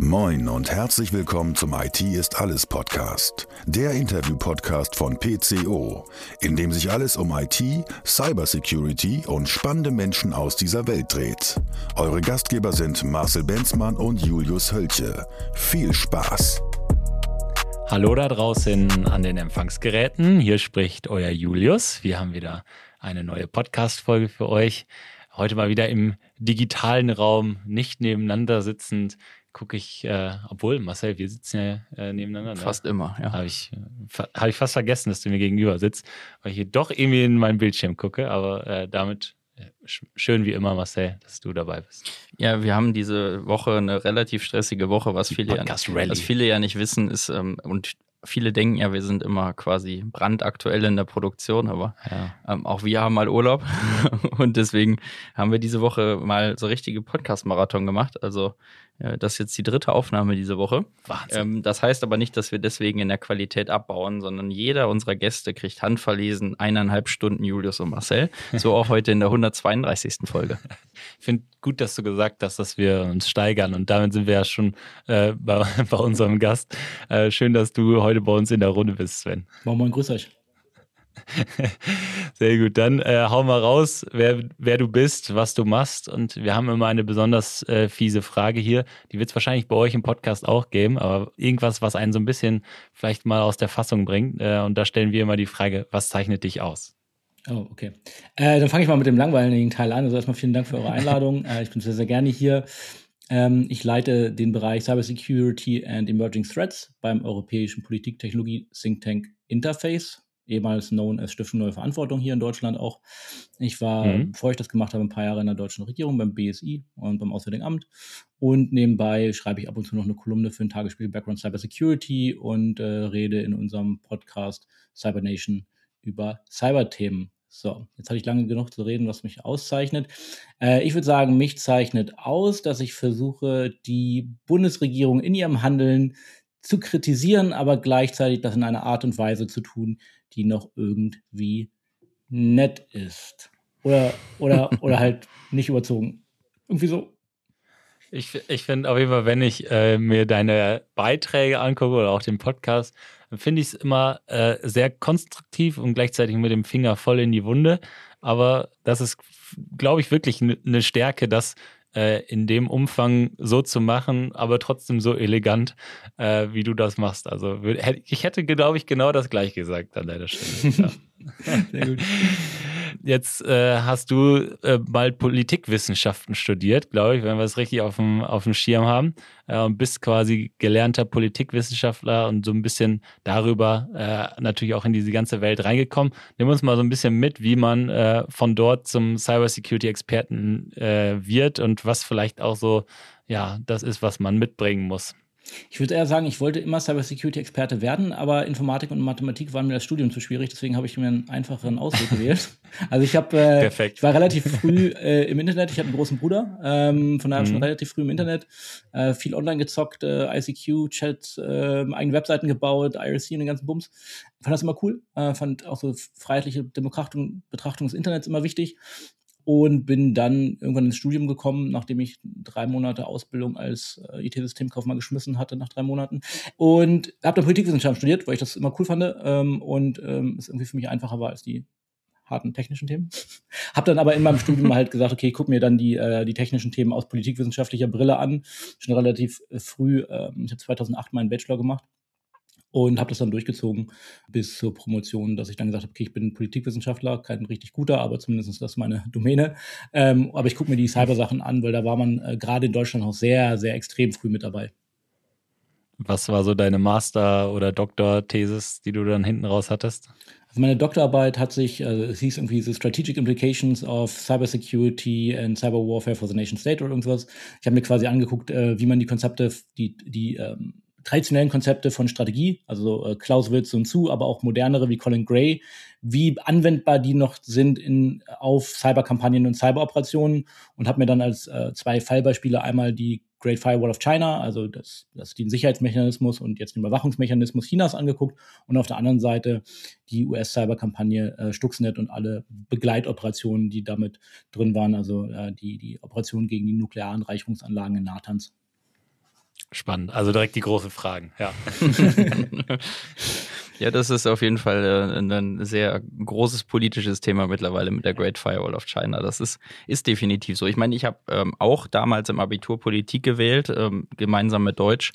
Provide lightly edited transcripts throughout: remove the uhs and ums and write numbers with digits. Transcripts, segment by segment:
Moin und herzlich willkommen zum IT ist alles Podcast, der Interview-Podcast von PCO, in dem sich alles um IT, Cybersecurity und spannende Menschen aus dieser Welt dreht. Eure Gastgeber sind Marcel Benzmann und Julius Hölche. Viel Spaß! Hallo da draußen an den Empfangsgeräten, hier spricht euer Julius. Wir haben wieder eine neue Podcast-Folge für euch. Heute mal wieder im digitalen Raum, nicht nebeneinander sitzend, gucke ich, obwohl, Marcel, wir sitzen ja nebeneinander. Fast immer, ja. Habe ich fast vergessen, dass du mir gegenüber sitzt, weil ich hier doch irgendwie in meinen Bildschirm gucke, aber damit schön wie immer, Marcel, dass du dabei bist. Ja, wir haben diese Woche eine relativ stressige Woche, was viele ja nicht wissen ist, und viele denken ja, wir sind immer quasi brandaktuell in der Produktion, aber auch wir haben mal Urlaub und deswegen haben wir diese Woche mal so richtige Podcast-Marathon gemacht. Also das ist jetzt die 3. Aufnahme diese Woche. Wahnsinn. Das heißt aber nicht, dass wir deswegen in der Qualität abbauen, sondern jeder unserer Gäste kriegt handverlesen 1,5 Stunden Julius und Marcel. So auch heute in der 132. Folge. Ich finde gut, dass du gesagt hast, dass wir uns steigern und damit sind wir ja schon bei unserem Gast. Schön, dass du heute bei uns in der Runde bist, Sven. Moin, grüß euch. Sehr gut, dann hau mal raus, wer du bist, was du machst, und wir haben immer eine besonders fiese Frage hier, die wird es wahrscheinlich bei euch im Podcast auch geben, aber irgendwas, was einen so ein bisschen vielleicht mal aus der Fassung bringt, und da stellen wir immer die Frage, was zeichnet dich aus? Oh, okay. Dann fange ich mal mit dem langweiligen Teil an. Also erstmal vielen Dank für eure Einladung. Ich bin sehr, sehr gerne hier. Ich leite den Bereich Cybersecurity and Emerging Threats beim europäischen Politiktechnologie Think Tank Interface, ehemals known als Stiftung Neue Verantwortung hier in Deutschland auch. Ich war, bevor ich das gemacht habe, ein paar Jahre in der deutschen Regierung beim BSI und beim Auswärtigen Amt. Und nebenbei schreibe ich ab und zu noch eine Kolumne für den Tagesspiegel Background Cybersecurity und rede in unserem Podcast Cybernation über Cyberthemen. So, jetzt hatte ich lange genug zu reden, was mich auszeichnet. Ich würde sagen, mich zeichnet aus, dass ich versuche, die Bundesregierung in ihrem Handeln zu kritisieren, aber gleichzeitig das in einer Art und Weise zu tun, die noch irgendwie nett ist. Oder halt nicht überzogen. Irgendwie so. Ich finde auf jeden Fall, wenn ich mir deine Beiträge angucke oder auch den Podcast, dann finde ich es immer sehr konstruktiv und gleichzeitig mit dem Finger voll in die Wunde. Aber das ist, glaube ich, wirklich eine Stärke, das in dem Umfang so zu machen, aber trotzdem so elegant, wie du das machst. Also ich hätte, glaube ich, genau das gleiche gesagt an deiner Stelle. Ja. Sehr gut. Jetzt hast du mal Politikwissenschaften studiert, glaube ich, wenn wir es richtig auf dem Schirm haben. Und bist quasi gelernter Politikwissenschaftler und so ein bisschen darüber natürlich auch in diese ganze Welt reingekommen. Nimm uns mal so ein bisschen mit, wie man von dort zum Cybersecurity-Experten wird und was vielleicht auch so, ja, das ist, was man mitbringen muss. Ich würde eher sagen, ich wollte immer Cybersecurity-Experte werden, aber Informatik und Mathematik waren mir das Studium zu schwierig, deswegen habe ich mir einen einfacheren Ausweg gewählt. Also ich war relativ früh im Internet, ich habe einen großen Bruder, von daher schon relativ früh im Internet, viel online gezockt, ICQ-Chats, eigene Webseiten gebaut, IRC und den ganzen Bums. Fand das immer cool, fand auch so freiheitliche Betrachtung des Internets immer wichtig. Und bin dann irgendwann ins Studium gekommen, nachdem ich 3 Monate Ausbildung als IT-Systemkaufmann geschmissen hatte nach 3 Monaten. Und habe dann Politikwissenschaften studiert, weil ich das immer cool fand und es irgendwie für mich einfacher war als die harten technischen Themen. Habe dann aber in meinem Studium halt gesagt, okay, guck mir dann die technischen Themen aus politikwissenschaftlicher Brille an. Schon relativ früh, ich habe 2008 meinen Bachelor gemacht. Und habe das dann durchgezogen bis zur Promotion, dass ich dann gesagt habe, okay, ich bin Politikwissenschaftler, kein richtig guter, aber zumindest ist das meine Domäne. Aber ich gucke mir die Cybersachen an, weil da war man gerade in Deutschland auch sehr, sehr extrem früh mit dabei. Was war so deine Master- oder Doktorthesis, die du dann hinten raus hattest? Also meine Doktorarbeit hat sich, es hieß irgendwie The Strategic Implications of Cybersecurity and Cyber Warfare for the Nation State oder irgendwas. Ich habe mir quasi angeguckt, wie man die Konzepte, die traditionellen Konzepte von Strategie, also Clausewitz und Su, aber auch modernere wie Colin Gray, wie anwendbar die noch sind auf Cyberkampagnen und Cyberoperationen, und habe mir dann als 2 Fallbeispiele einmal die Great Firewall of China, also das den Sicherheitsmechanismus und jetzt den Überwachungsmechanismus Chinas angeguckt, und auf der anderen Seite die US-Cyberkampagne Stuxnet und alle Begleitoperationen, die damit drin waren, also die Operation gegen die Nuklearanreicherungsanlagen in Natanz. Spannend. Also direkt die großen Fragen, ja. Ja, das ist auf jeden Fall ein sehr großes politisches Thema mittlerweile mit der Great Firewall of China. Das ist definitiv so. Ich meine, ich habe auch damals im Abitur Politik gewählt, gemeinsam mit Deutsch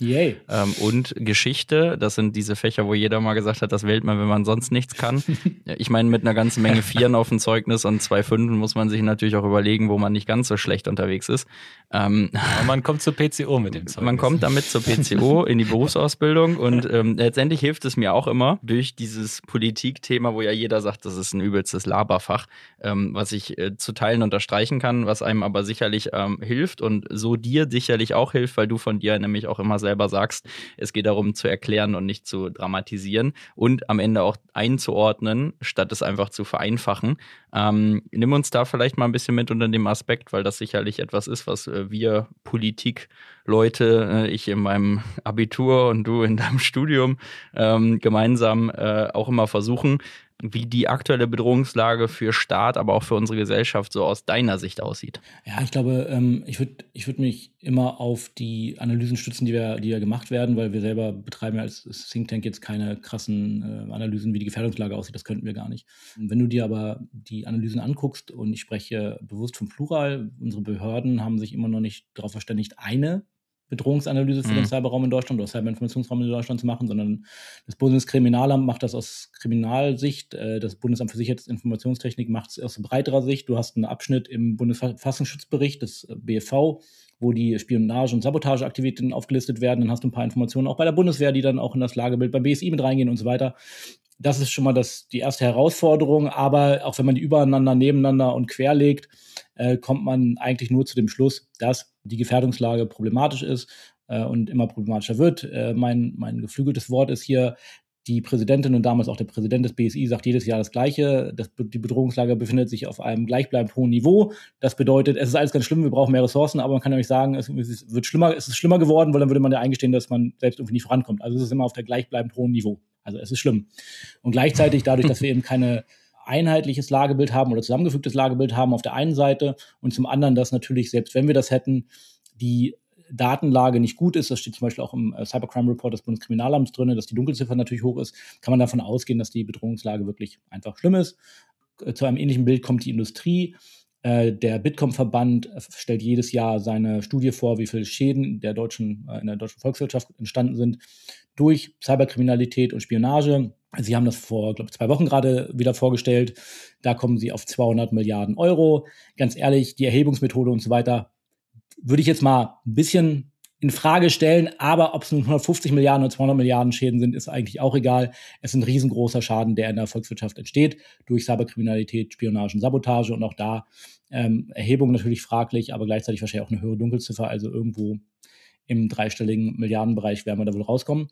und Geschichte. Das sind diese Fächer, wo jeder mal gesagt hat, das wählt man, wenn man sonst nichts kann. Ich meine, mit einer ganzen Menge Vieren auf dem Zeugnis und 2 Fünfen muss man sich natürlich auch überlegen, wo man nicht ganz so schlecht unterwegs ist. Aber man kommt zur PCO mit dem Zeugnis. Man kommt damit zur PCO in die Berufsausbildung und letztendlich hilft es mir auch immer durch dieses Politikthema, wo ja jeder sagt, das ist ein übelstes Laberfach, was ich zu Teilen unterstreichen kann, was einem aber sicherlich hilft und so dir sicherlich auch hilft, weil du von dir nämlich auch immer selber sagst, es geht darum zu erklären und nicht zu dramatisieren und am Ende auch einzuordnen, statt es einfach zu vereinfachen. Nimm uns da vielleicht mal ein bisschen mit unter dem Aspekt, weil das sicherlich etwas ist, was wir Politikleute, ich in meinem Abitur und du in deinem Studium gemeinsam auch immer versuchen, wie die aktuelle Bedrohungslage für Staat, aber auch für unsere Gesellschaft so aus deiner Sicht aussieht. Ja, ich glaube, ich würd mich immer auf die Analysen stützen, die ja gemacht werden, weil wir selber betreiben ja als Think Tank jetzt keine krassen Analysen, wie die Gefährdungslage aussieht. Das könnten wir gar nicht. Wenn du dir aber die Analysen anguckst, und ich spreche bewusst vom Plural, unsere Behörden haben sich immer noch nicht darauf verständigt, eine Bedrohungsanalyse für den Cyberraum in Deutschland oder Cyberinformationsraum in Deutschland zu machen, sondern das Bundeskriminalamt macht das aus Kriminalsicht, das Bundesamt für Sicherheitsinformationstechnik macht es aus breiterer Sicht. Du hast einen Abschnitt im Bundesverfassungsschutzbericht des BFV, wo die Spionage- und Sabotageaktivitäten aufgelistet werden. Dann hast du ein paar Informationen auch bei der Bundeswehr, die dann auch in das Lagebild beim BSI mit reingehen und so weiter. Das ist schon mal die erste Herausforderung, aber auch wenn man die übereinander, nebeneinander und querlegt, kommt man eigentlich nur zu dem Schluss, dass die Gefährdungslage problematisch ist und immer problematischer wird. Mein geflügeltes Wort ist hier, die Präsidentin und damals auch der Präsident des BSI sagt jedes Jahr das Gleiche. Die Bedrohungslage befindet sich auf einem gleichbleibend hohen Niveau. Das bedeutet, es ist alles ganz schlimm, wir brauchen mehr Ressourcen, aber man kann ja nicht sagen, es ist schlimmer geworden, weil dann würde man ja eingestehen, dass man selbst irgendwie nicht vorankommt. Also es ist immer auf der gleichbleibend hohen Niveau. Also es ist schlimm. Und gleichzeitig dadurch, dass wir eben keine einheitliches Lagebild haben oder zusammengefügtes Lagebild haben auf der einen Seite und zum anderen, dass natürlich, selbst wenn wir das hätten, die Datenlage nicht gut ist, das steht zum Beispiel auch im Cybercrime Report des Bundeskriminalamts drin, dass die Dunkelziffer natürlich hoch ist, kann man davon ausgehen, dass die Bedrohungslage wirklich einfach schlimm ist. Zu einem ähnlichen Bild kommt die Industrie. Der Bitkom-Verband stellt jedes Jahr seine Studie vor, wie viele Schäden in der deutschen Volkswirtschaft entstanden sind durch Cyberkriminalität und Spionage. Sie haben das vor, glaube ich, 2 Wochen gerade wieder vorgestellt. Da kommen sie auf 200 Milliarden Euro. Ganz ehrlich, die Erhebungsmethode und so weiter würde ich jetzt mal ein bisschen in Frage stellen, aber ob es nun 150 Milliarden oder 200 Milliarden Schäden sind, ist eigentlich auch egal. Es ist ein riesengroßer Schaden, der in der Volkswirtschaft entsteht, durch Cyberkriminalität, Spionage und Sabotage und auch da Erhebung natürlich fraglich, aber gleichzeitig wahrscheinlich auch eine höhere Dunkelziffer, also irgendwo im 3-stelligen Milliardenbereich werden wir da wohl rauskommen.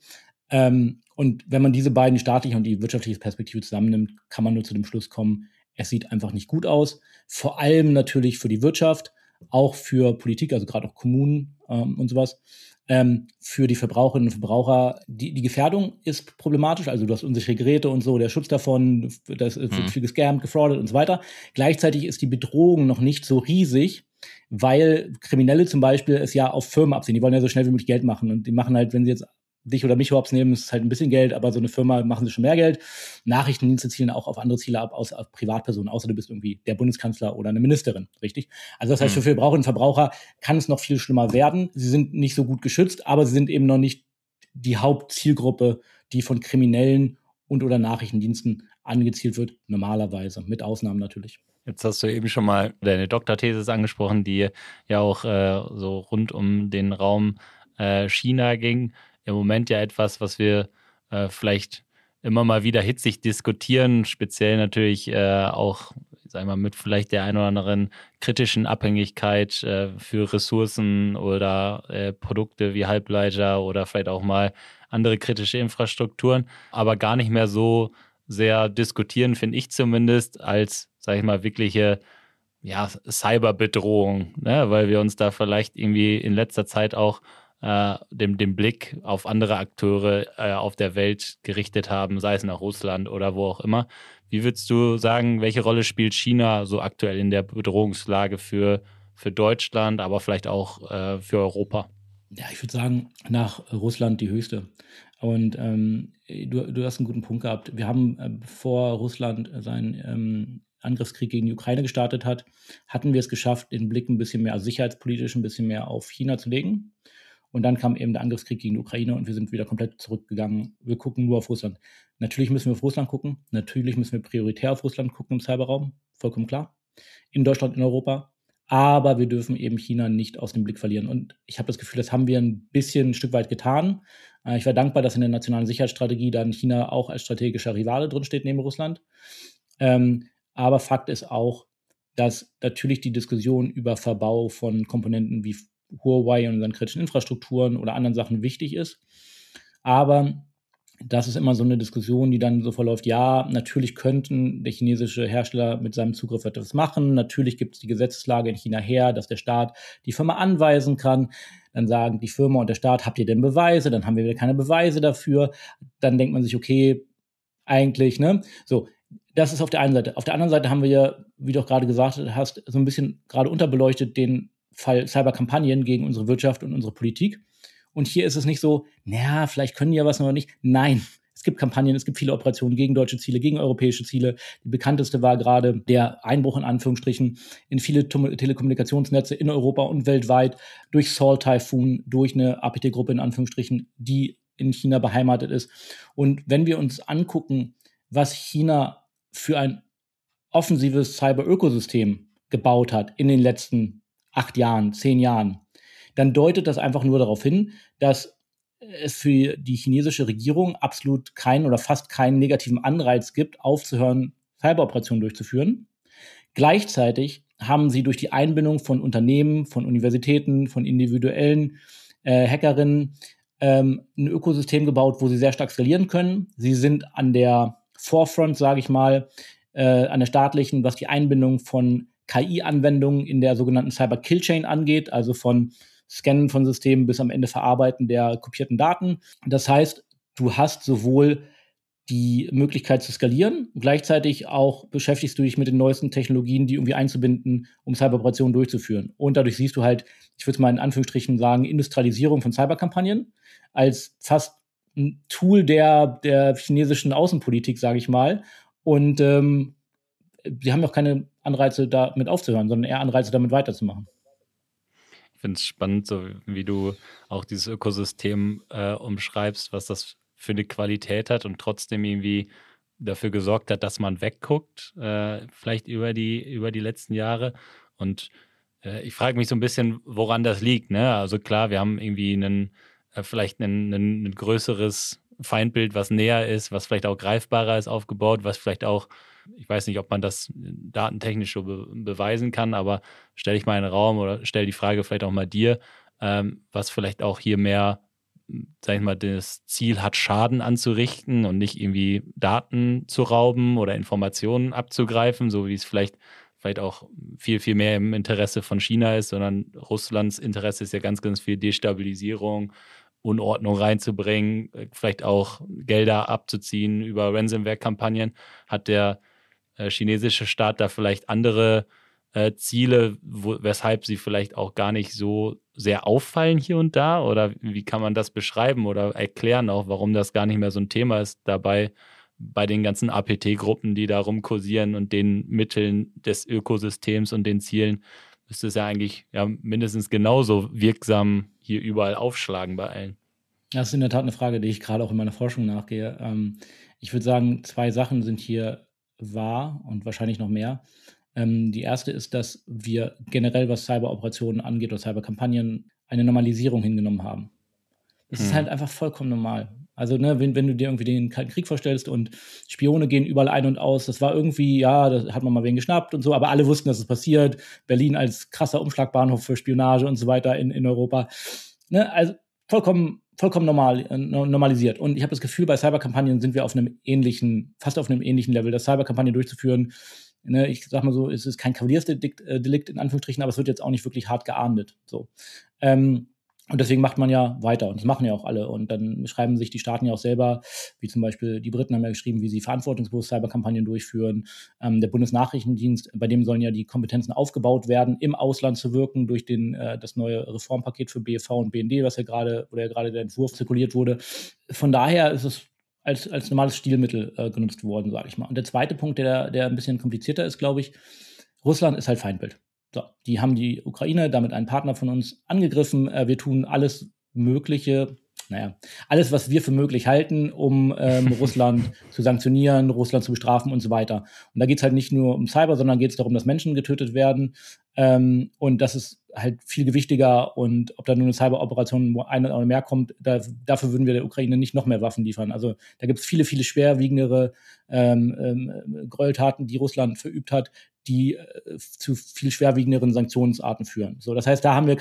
Und wenn man diese beiden, die staatliche und die wirtschaftliche Perspektive zusammennimmt, kann man nur zu dem Schluss kommen, es sieht einfach nicht gut aus. Vor allem natürlich für die Wirtschaft, auch für Politik, also gerade auch Kommunen und sowas. Für die Verbraucherinnen und Verbraucher, die Gefährdung ist problematisch, also du hast unsichere Geräte und so, der Schutz davon, das wird viel gescammt, gefraudet und so weiter. Gleichzeitig ist die Bedrohung noch nicht so riesig, weil Kriminelle zum Beispiel es ja auf Firmen abziehen. Die wollen ja so schnell wie möglich Geld machen und die machen halt, wenn sie jetzt dich oder mich überhaupt nehmen, ist es halt ein bisschen Geld, aber so eine Firma machen sie schon mehr Geld. Nachrichtendienste zielen auch auf andere Ziele ab, auf Privatpersonen, außer du bist irgendwie der Bundeskanzler oder eine Ministerin, richtig? Also das heißt, für Verbraucherinnen und Verbraucher kann es noch viel schlimmer werden. Sie sind nicht so gut geschützt, aber sie sind eben noch nicht die Hauptzielgruppe, die von Kriminellen und oder Nachrichtendiensten angezielt wird, normalerweise, mit Ausnahmen natürlich. Jetzt hast du eben schon mal deine Doktorthese angesprochen, die ja auch so rund um den Raum China ging. Im Moment ja etwas, was wir vielleicht immer mal wieder hitzig diskutieren, speziell natürlich auch, sagen wir mal, mit vielleicht der ein oder anderen kritischen Abhängigkeit für Ressourcen oder Produkte wie Halbleiter oder vielleicht auch mal andere kritische Infrastrukturen, aber gar nicht mehr so sehr diskutieren, finde ich zumindest, als, sage ich mal, wirkliche Cyberbedrohung, ne? Weil wir uns da vielleicht irgendwie in letzter Zeit auch den Blick auf andere Akteure auf der Welt gerichtet haben, sei es nach Russland oder wo auch immer. Wie würdest du sagen, welche Rolle spielt China so aktuell in der Bedrohungslage für Deutschland, aber vielleicht auch für Europa? Ja, ich würde sagen, nach Russland die höchste. Und du hast einen guten Punkt gehabt. Wir haben, bevor Russland seinen Angriffskrieg gegen die Ukraine gestartet hat, hatten wir es geschafft, den Blick ein bisschen mehr, also sicherheitspolitisch ein bisschen mehr auf China zu legen. Und dann kam eben der Angriffskrieg gegen die Ukraine und wir sind wieder komplett zurückgegangen. Wir gucken nur auf Russland. Natürlich müssen wir auf Russland gucken. Natürlich müssen wir prioritär auf Russland gucken im Cyberraum. Vollkommen klar. In Deutschland, in Europa. Aber wir dürfen eben China nicht aus dem Blick verlieren. Und ich habe das Gefühl, das haben wir ein Stück weit getan. Ich war dankbar, dass in der nationalen Sicherheitsstrategie dann China auch als strategischer Rivale drinsteht neben Russland. Aber Fakt ist auch, dass natürlich die Diskussion über Verbau von Komponenten wie Huawei und unseren kritischen Infrastrukturen oder anderen Sachen wichtig ist. Aber das ist immer so eine Diskussion, die dann so verläuft, ja, natürlich könnten der chinesische Hersteller mit seinem Zugriff etwas machen, natürlich gibt es die Gesetzeslage in China her, dass der Staat die Firma anweisen kann, dann sagen die Firma und der Staat, habt ihr denn Beweise? Dann haben wir wieder keine Beweise dafür, dann denkt man sich, okay, eigentlich, ne, so, das ist auf der einen Seite. Auf der anderen Seite haben wir ja, wie du auch gerade gesagt hast, so ein bisschen gerade unterbeleuchtet den Fall Cyberkampagnen gegen unsere Wirtschaft und unsere Politik. Und hier ist es nicht so, naja, vielleicht können die ja was, noch nicht. Nein, es gibt Kampagnen, es gibt viele Operationen gegen deutsche Ziele, gegen europäische Ziele. Die bekannteste war gerade der Einbruch in Anführungsstrichen in viele Telekommunikationsnetze in Europa und weltweit durch Salt Typhoon, durch eine APT-Gruppe in Anführungsstrichen, die in China beheimatet ist. Und wenn wir uns angucken, was China für ein offensives Cyber-Ökosystem gebaut hat in den letzten 8 Jahren, 10 Jahren, dann deutet das einfach nur darauf hin, dass es für die chinesische Regierung absolut keinen oder fast keinen negativen Anreiz gibt, aufzuhören, Cyberoperationen durchzuführen. Gleichzeitig haben sie durch die Einbindung von Unternehmen, von Universitäten, von individuellen Hackerinnen ein Ökosystem gebaut, wo sie sehr stark skalieren können. Sie sind an der Forefront, sage ich mal, an der staatlichen, was die Einbindung von KI-Anwendungen in der sogenannten Cyber-Kill-Chain angeht, also von Scannen von Systemen bis am Ende Verarbeiten der kopierten Daten. Das heißt, du hast sowohl die Möglichkeit zu skalieren, gleichzeitig auch beschäftigst du dich mit den neuesten Technologien, die irgendwie einzubinden, um Cyberoperationen durchzuführen. Und dadurch siehst du halt, ich würde es mal in Anführungsstrichen sagen, Industrialisierung von Cyberkampagnen als fast ein Tool der chinesischen Außenpolitik, sage ich mal. Und sie haben auch keine Anreize, damit aufzuhören, sondern eher Anreize, damit weiterzumachen. Ich finde es spannend, so wie du auch dieses Ökosystem umschreibst, was das für eine Qualität hat und trotzdem irgendwie dafür gesorgt hat, dass man wegguckt, vielleicht über die letzten Jahre. Und ich frage mich so ein bisschen, woran das liegt. Ne? Also klar, wir haben irgendwie vielleicht ein größeres Feindbild, was näher ist, was vielleicht auch greifbarer ist, aufgebaut, was vielleicht auch, ich weiß nicht, ob man das datentechnisch so beweisen kann, aber stelle ich mal in den Raum oder stelle die Frage vielleicht auch mal dir, was vielleicht auch hier mehr, sag ich mal, das Ziel hat, Schaden anzurichten und nicht irgendwie Daten zu rauben oder Informationen abzugreifen, so wie es vielleicht auch viel, viel mehr im Interesse von China ist, sondern Russlands Interesse ist ja ganz, ganz viel Destabilisierung, Unordnung reinzubringen, vielleicht auch Gelder abzuziehen über Ransomware-Kampagnen. Hat der chinesische Staat da vielleicht andere Ziele, weshalb sie vielleicht auch gar nicht so sehr auffallen hier und da? Oder wie kann man das beschreiben oder erklären auch, warum das gar nicht mehr so ein Thema ist dabei bei den ganzen APT-Gruppen, die da rumkursieren und den Mitteln des Ökosystems und den Zielen, müsste es ja eigentlich mindestens genauso wirksam hier überall aufschlagen bei allen. Das ist in der Tat eine Frage, die ich gerade auch in meiner Forschung nachgehe. Ich würde sagen, 2 Sachen sind hier wahr und wahrscheinlich noch mehr. Die erste ist, dass wir generell, was Cyberoperationen angeht oder Cyberkampagnen, eine Normalisierung hingenommen haben. Das ist halt einfach vollkommen normal. Also, ne, wenn du dir irgendwie den Kalten Krieg vorstellst und Spione gehen überall ein und aus, das war irgendwie, ja, da hat man mal wen geschnappt und so, aber alle wussten, dass es passiert. Berlin als krasser Umschlagbahnhof für Spionage und so weiter in Europa. Ne, also vollkommen normalisiert. Und ich habe das Gefühl, bei Cyberkampagnen sind wir fast auf einem ähnlichen Level, das Cyberkampagnen durchzuführen. Ne, ich sag mal so, es ist kein Kavaliersdelikt in Anführungsstrichen, aber es wird jetzt auch nicht wirklich hart geahndet. So. Und deswegen macht man ja weiter und das machen ja auch alle. Und dann schreiben sich die Staaten ja auch selber, wie zum Beispiel die Briten haben ja geschrieben, wie sie verantwortungsbewusst Cyberkampagnen durchführen. Der Bundesnachrichtendienst, bei dem sollen ja die Kompetenzen aufgebaut werden, im Ausland zu wirken durch das neue Reformpaket für BFV und BND, wo ja gerade der Entwurf zirkuliert wurde. Von daher ist es als normales Stilmittel genutzt worden, sage ich mal. Und der zweite Punkt, der ein bisschen komplizierter ist, glaube ich, Russland ist halt Feindbild. So, die haben die Ukraine, damit einen Partner von uns, angegriffen. Wir tun alles Mögliche, alles, was wir für möglich halten, um Russland zu sanktionieren, Russland zu bestrafen und so weiter. Und da geht es halt nicht nur um Cyber, sondern geht es darum, dass Menschen getötet werden. Und das ist halt viel gewichtiger. Und ob da nur eine Cyberoperation, wo eine oder mehr kommt, dafür würden wir der Ukraine nicht noch mehr Waffen liefern. Also da gibt es viele, viele schwerwiegendere Gräueltaten, die Russland verübt hat, die zu viel schwerwiegenderen Sanktionsarten führen. So, das heißt, da haben wir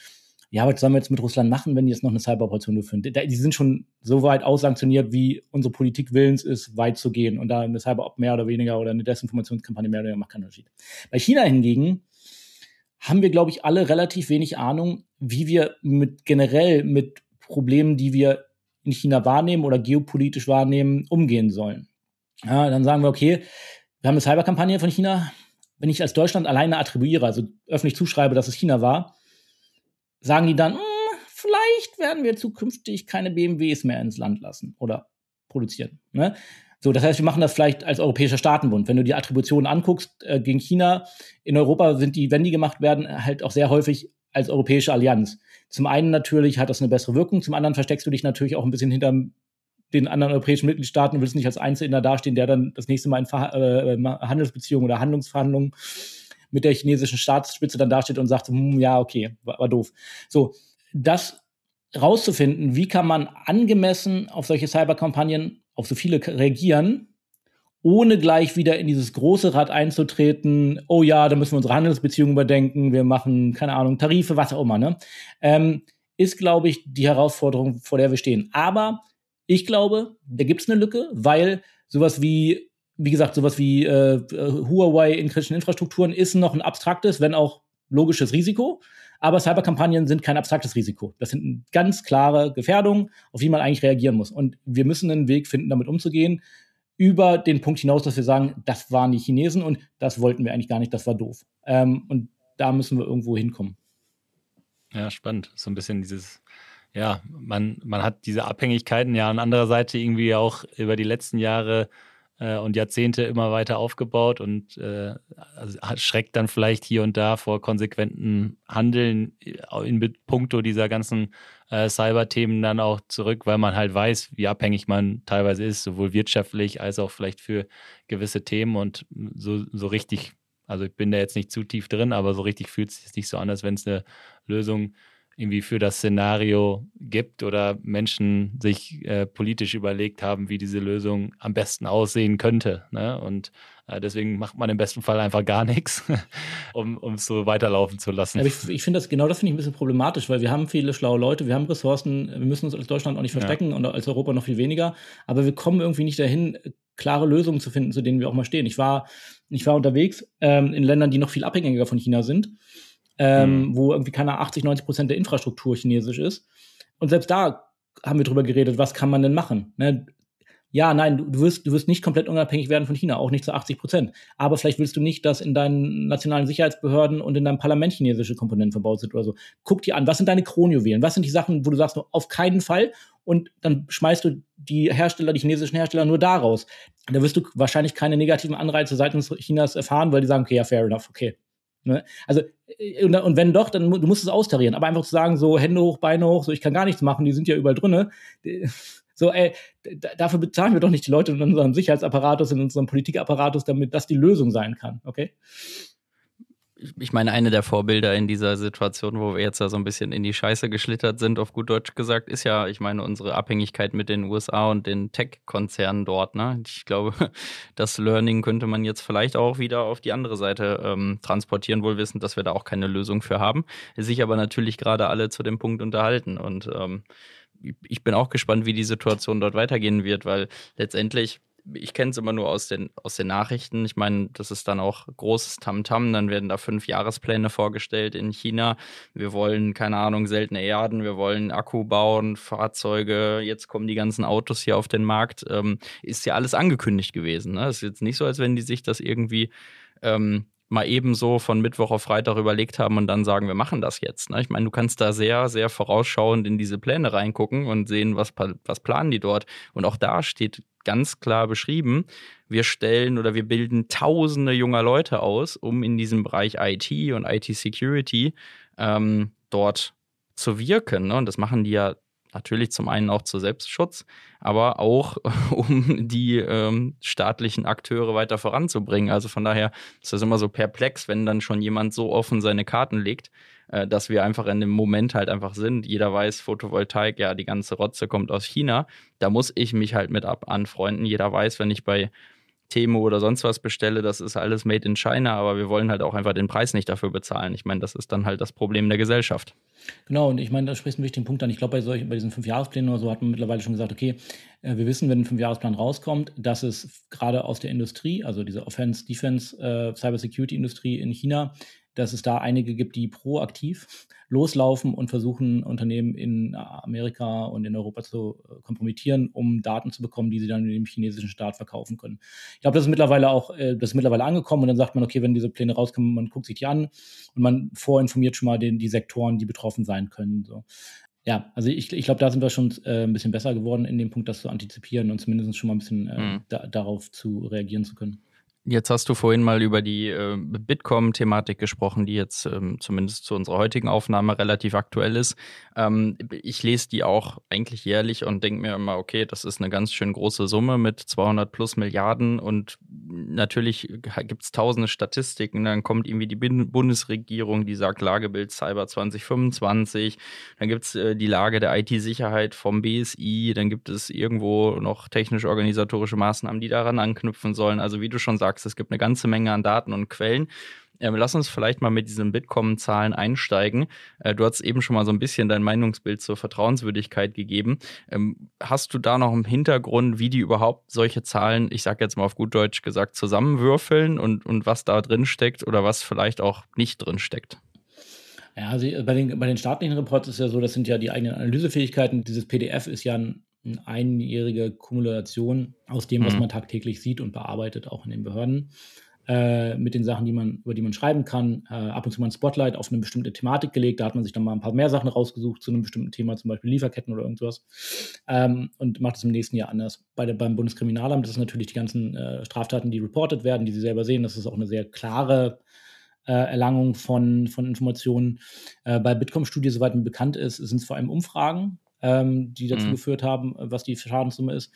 was sollen wir jetzt mit Russland machen, wenn die jetzt noch eine Cyberoperation durchführen? Die sind schon so weit aussanktioniert, wie unsere Politik willens ist, weit zu gehen. Und da eine Cyber-Op mehr oder weniger oder eine Desinformationskampagne mehr oder weniger macht keinen Unterschied. Bei China hingegen haben wir, glaube ich, alle relativ wenig Ahnung, wie wir generell mit Problemen, die wir in China wahrnehmen oder geopolitisch wahrnehmen, umgehen sollen. Ja, dann sagen wir, okay, wir haben eine Cyberkampagne von China. Wenn ich als Deutschland alleine attribuiere, also öffentlich zuschreibe, dass es China war, sagen die dann, vielleicht werden wir zukünftig keine BMWs mehr ins Land lassen oder produzieren. Ne? So, das heißt, wir machen das vielleicht als Europäischer Staatenbund. Wenn du die Attributionen anguckst gegen China, in Europa sind die, wenn die gemacht werden, halt auch sehr häufig als Europäische Allianz. Zum einen natürlich hat das eine bessere Wirkung, zum anderen versteckst du dich natürlich auch ein bisschen hinter den anderen europäischen Mitgliedstaaten und willst nicht als Einzelner dastehen, der dann das nächste Mal in Handelsbeziehungen oder Handlungsverhandlungen mit der chinesischen Staatsspitze dann dasteht und sagt, ja, okay, war doof. So, das rauszufinden, wie kann man angemessen auf solche Cyberkampagnen, auf so viele reagieren, ohne gleich wieder in dieses große Rad einzutreten, oh ja, da müssen wir unsere Handelsbeziehungen überdenken, wir machen, keine Ahnung, Tarife, was auch immer, ne? Ist, glaube ich, die Herausforderung, vor der wir stehen. Aber ich glaube, da gibt es eine Lücke, weil sowas wie Huawei in kritischen Infrastrukturen ist noch ein abstraktes, wenn auch logisches Risiko. Aber Cyberkampagnen sind kein abstraktes Risiko. Das sind eine ganz klare Gefährdungen, auf die man eigentlich reagieren muss. Und wir müssen einen Weg finden, damit umzugehen, über den Punkt hinaus, dass wir sagen, das waren die Chinesen und das wollten wir eigentlich gar nicht, das war doof. Und da müssen wir irgendwo hinkommen. Ja, spannend. So ein bisschen dieses, ja, man hat diese Abhängigkeiten ja an anderer Seite irgendwie auch über die letzten Jahre und Jahrzehnte immer weiter aufgebaut und schreckt dann vielleicht hier und da vor konsequenten Handeln in puncto dieser ganzen Cyber-Themen dann auch zurück, weil man halt weiß, wie abhängig man teilweise ist, sowohl wirtschaftlich als auch vielleicht für gewisse Themen und so richtig, also ich bin da jetzt nicht zu tief drin, aber so richtig fühlt es sich nicht so an, als wenn es eine Lösung irgendwie für das Szenario gibt oder Menschen sich politisch überlegt haben, wie diese Lösung am besten aussehen könnte. Ne? Und deswegen macht man im besten Fall einfach gar nichts, um es so weiterlaufen zu lassen. Aber ich finde das finde ich ein bisschen problematisch, weil wir haben viele schlaue Leute, wir haben Ressourcen, wir müssen uns als Deutschland auch nicht verstecken und als Europa noch viel weniger, aber wir kommen irgendwie nicht dahin, klare Lösungen zu finden, zu denen wir auch mal stehen. Ich war unterwegs in Ländern, die noch viel abhängiger von China sind, wo irgendwie 80-90% der Infrastruktur chinesisch ist. Und selbst da haben wir drüber geredet, was kann man denn machen? Ne? Ja, nein, du wirst nicht komplett unabhängig werden von China, auch nicht zu 80%. Aber vielleicht willst du nicht, dass in deinen nationalen Sicherheitsbehörden und in deinem Parlament chinesische Komponenten verbaut sind oder so. Guck dir an, was sind deine Kronjuwelen? Was sind die Sachen, wo du sagst, auf keinen Fall? Und dann schmeißt du die chinesischen Hersteller nur da raus. Da wirst du wahrscheinlich keine negativen Anreize seitens Chinas erfahren, weil die sagen, okay, ja, fair enough, okay. Ne? Also, und wenn doch, dann du musst es austarieren. Aber einfach zu sagen, so Hände hoch, Beine hoch, so ich kann gar nichts machen, die sind ja überall drinne. So, dafür bezahlen wir doch nicht die Leute in unserem Sicherheitsapparatus, in unserem Politikapparatus, damit das die Lösung sein kann, okay? Ich meine, eine der Vorbilder in dieser Situation, wo wir jetzt ja so ein bisschen in die Scheiße geschlittert sind, auf gut Deutsch gesagt, ist ja, ich meine, unsere Abhängigkeit mit den USA und den Tech-Konzernen dort. Ne? Ich glaube, das Learning könnte man jetzt vielleicht auch wieder auf die andere Seite transportieren, wohl wissend, dass wir da auch keine Lösung für haben. Sich aber natürlich gerade alle zu dem Punkt unterhalten. Und ich bin auch gespannt, wie die Situation dort weitergehen wird, weil letztendlich ich kenne es immer nur aus den Nachrichten. Ich meine, das ist dann auch großes Tamtam. Dann werden da 5 Jahrespläne vorgestellt in China. Wir wollen, keine Ahnung, seltene Erden, wir wollen Akku bauen, Fahrzeuge, jetzt kommen die ganzen Autos hier auf den Markt. Ist ja alles angekündigt gewesen. Ne? Ist jetzt nicht so, als wenn die sich das irgendwie mal ebenso von Mittwoch auf Freitag überlegt haben und dann sagen, wir machen das jetzt. Ne? Ich meine, du kannst da sehr, sehr vorausschauend in diese Pläne reingucken und sehen, was planen die dort. Und auch da steht ganz klar beschrieben, wir stellen oder wir bilden tausende junger Leute aus, um in diesem Bereich IT und IT-Security dort zu wirken. Ne? Und das machen die ja natürlich zum einen auch zu Selbstschutz, aber auch um die staatlichen Akteure weiter voranzubringen. Also von daher ist das immer so perplex, wenn dann schon jemand so offen seine Karten legt, dass wir einfach in dem Moment halt einfach sind. Jeder weiß, Photovoltaik, ja, die ganze Rotze kommt aus China. Da muss ich mich halt mit anfreunden. Jeder weiß, wenn ich bei Temu oder sonst was bestelle, das ist alles made in China, aber wir wollen halt auch einfach den Preis nicht dafür bezahlen. Ich meine, das ist dann halt das Problem der Gesellschaft. Genau, und ich meine, da sprichst du einen wichtigen Punkt an. Ich glaube, bei diesen 5-Jahresplänen oder so hat man mittlerweile schon gesagt, okay, wir wissen, wenn ein 5-Jahresplan rauskommt, dass es gerade aus der Industrie, also diese Offense, Defense, Cybersecurity-Industrie in China, dass es da einige gibt, die proaktiv loslaufen und versuchen, Unternehmen in Amerika und in Europa zu kompromittieren, um Daten zu bekommen, die sie dann dem chinesischen Staat verkaufen können. Ich glaube, das ist mittlerweile angekommen und dann sagt man, okay, wenn diese Pläne rauskommen, man guckt sich die an und man vorinformiert schon mal die Sektoren, die betroffen sein können. So. Ja, also ich glaube, da sind wir schon ein bisschen besser geworden in dem Punkt, das zu antizipieren und zumindest schon mal ein bisschen darauf zu reagieren zu können. Jetzt hast du vorhin mal über die Bitkom-Thematik gesprochen, die jetzt zumindest zu unserer heutigen Aufnahme relativ aktuell ist. Ich lese die auch eigentlich jährlich und denke mir immer, okay, das ist eine ganz schön große Summe mit 200 plus Milliarden und natürlich gibt es tausende Statistiken. Dann kommt irgendwie die Bundesregierung, die sagt Lagebild Cyber 2025. Dann gibt es die Lage der IT-Sicherheit vom BSI. Dann gibt es irgendwo noch technisch-organisatorische Maßnahmen, die daran anknüpfen sollen. Also wie du schon sagst, es gibt eine ganze Menge an Daten und Quellen. Lass uns vielleicht mal mit diesen Bitkom-Zahlen einsteigen. Du hast eben schon mal so ein bisschen dein Meinungsbild zur Vertrauenswürdigkeit gegeben. Hast du da noch im Hintergrund, wie die überhaupt solche Zahlen, ich sage jetzt mal auf gut Deutsch gesagt, zusammenwürfeln und was da drin steckt oder was vielleicht auch nicht drin steckt? Ja, also bei den staatlichen Reports ist ja so, das sind ja die eigenen Analysefähigkeiten. Dieses PDF ist ja eine einjährige Kumulation aus dem, was man tagtäglich sieht und bearbeitet, auch in den Behörden, mit den Sachen, über die man schreiben kann. Ab und zu mal ein Spotlight auf eine bestimmte Thematik gelegt. Da hat man sich dann mal ein paar mehr Sachen rausgesucht zu einem bestimmten Thema, zum Beispiel Lieferketten oder irgendwas, und macht es im nächsten Jahr anders. Beim Bundeskriminalamt ist es natürlich die ganzen Straftaten, die reported werden, die Sie selber sehen. Das ist auch eine sehr klare Erlangung von Informationen. Bei Bitkom-Studie, soweit mir bekannt ist, sind es vor allem Umfragen, die dazu geführt haben, was die Schadenssumme ist,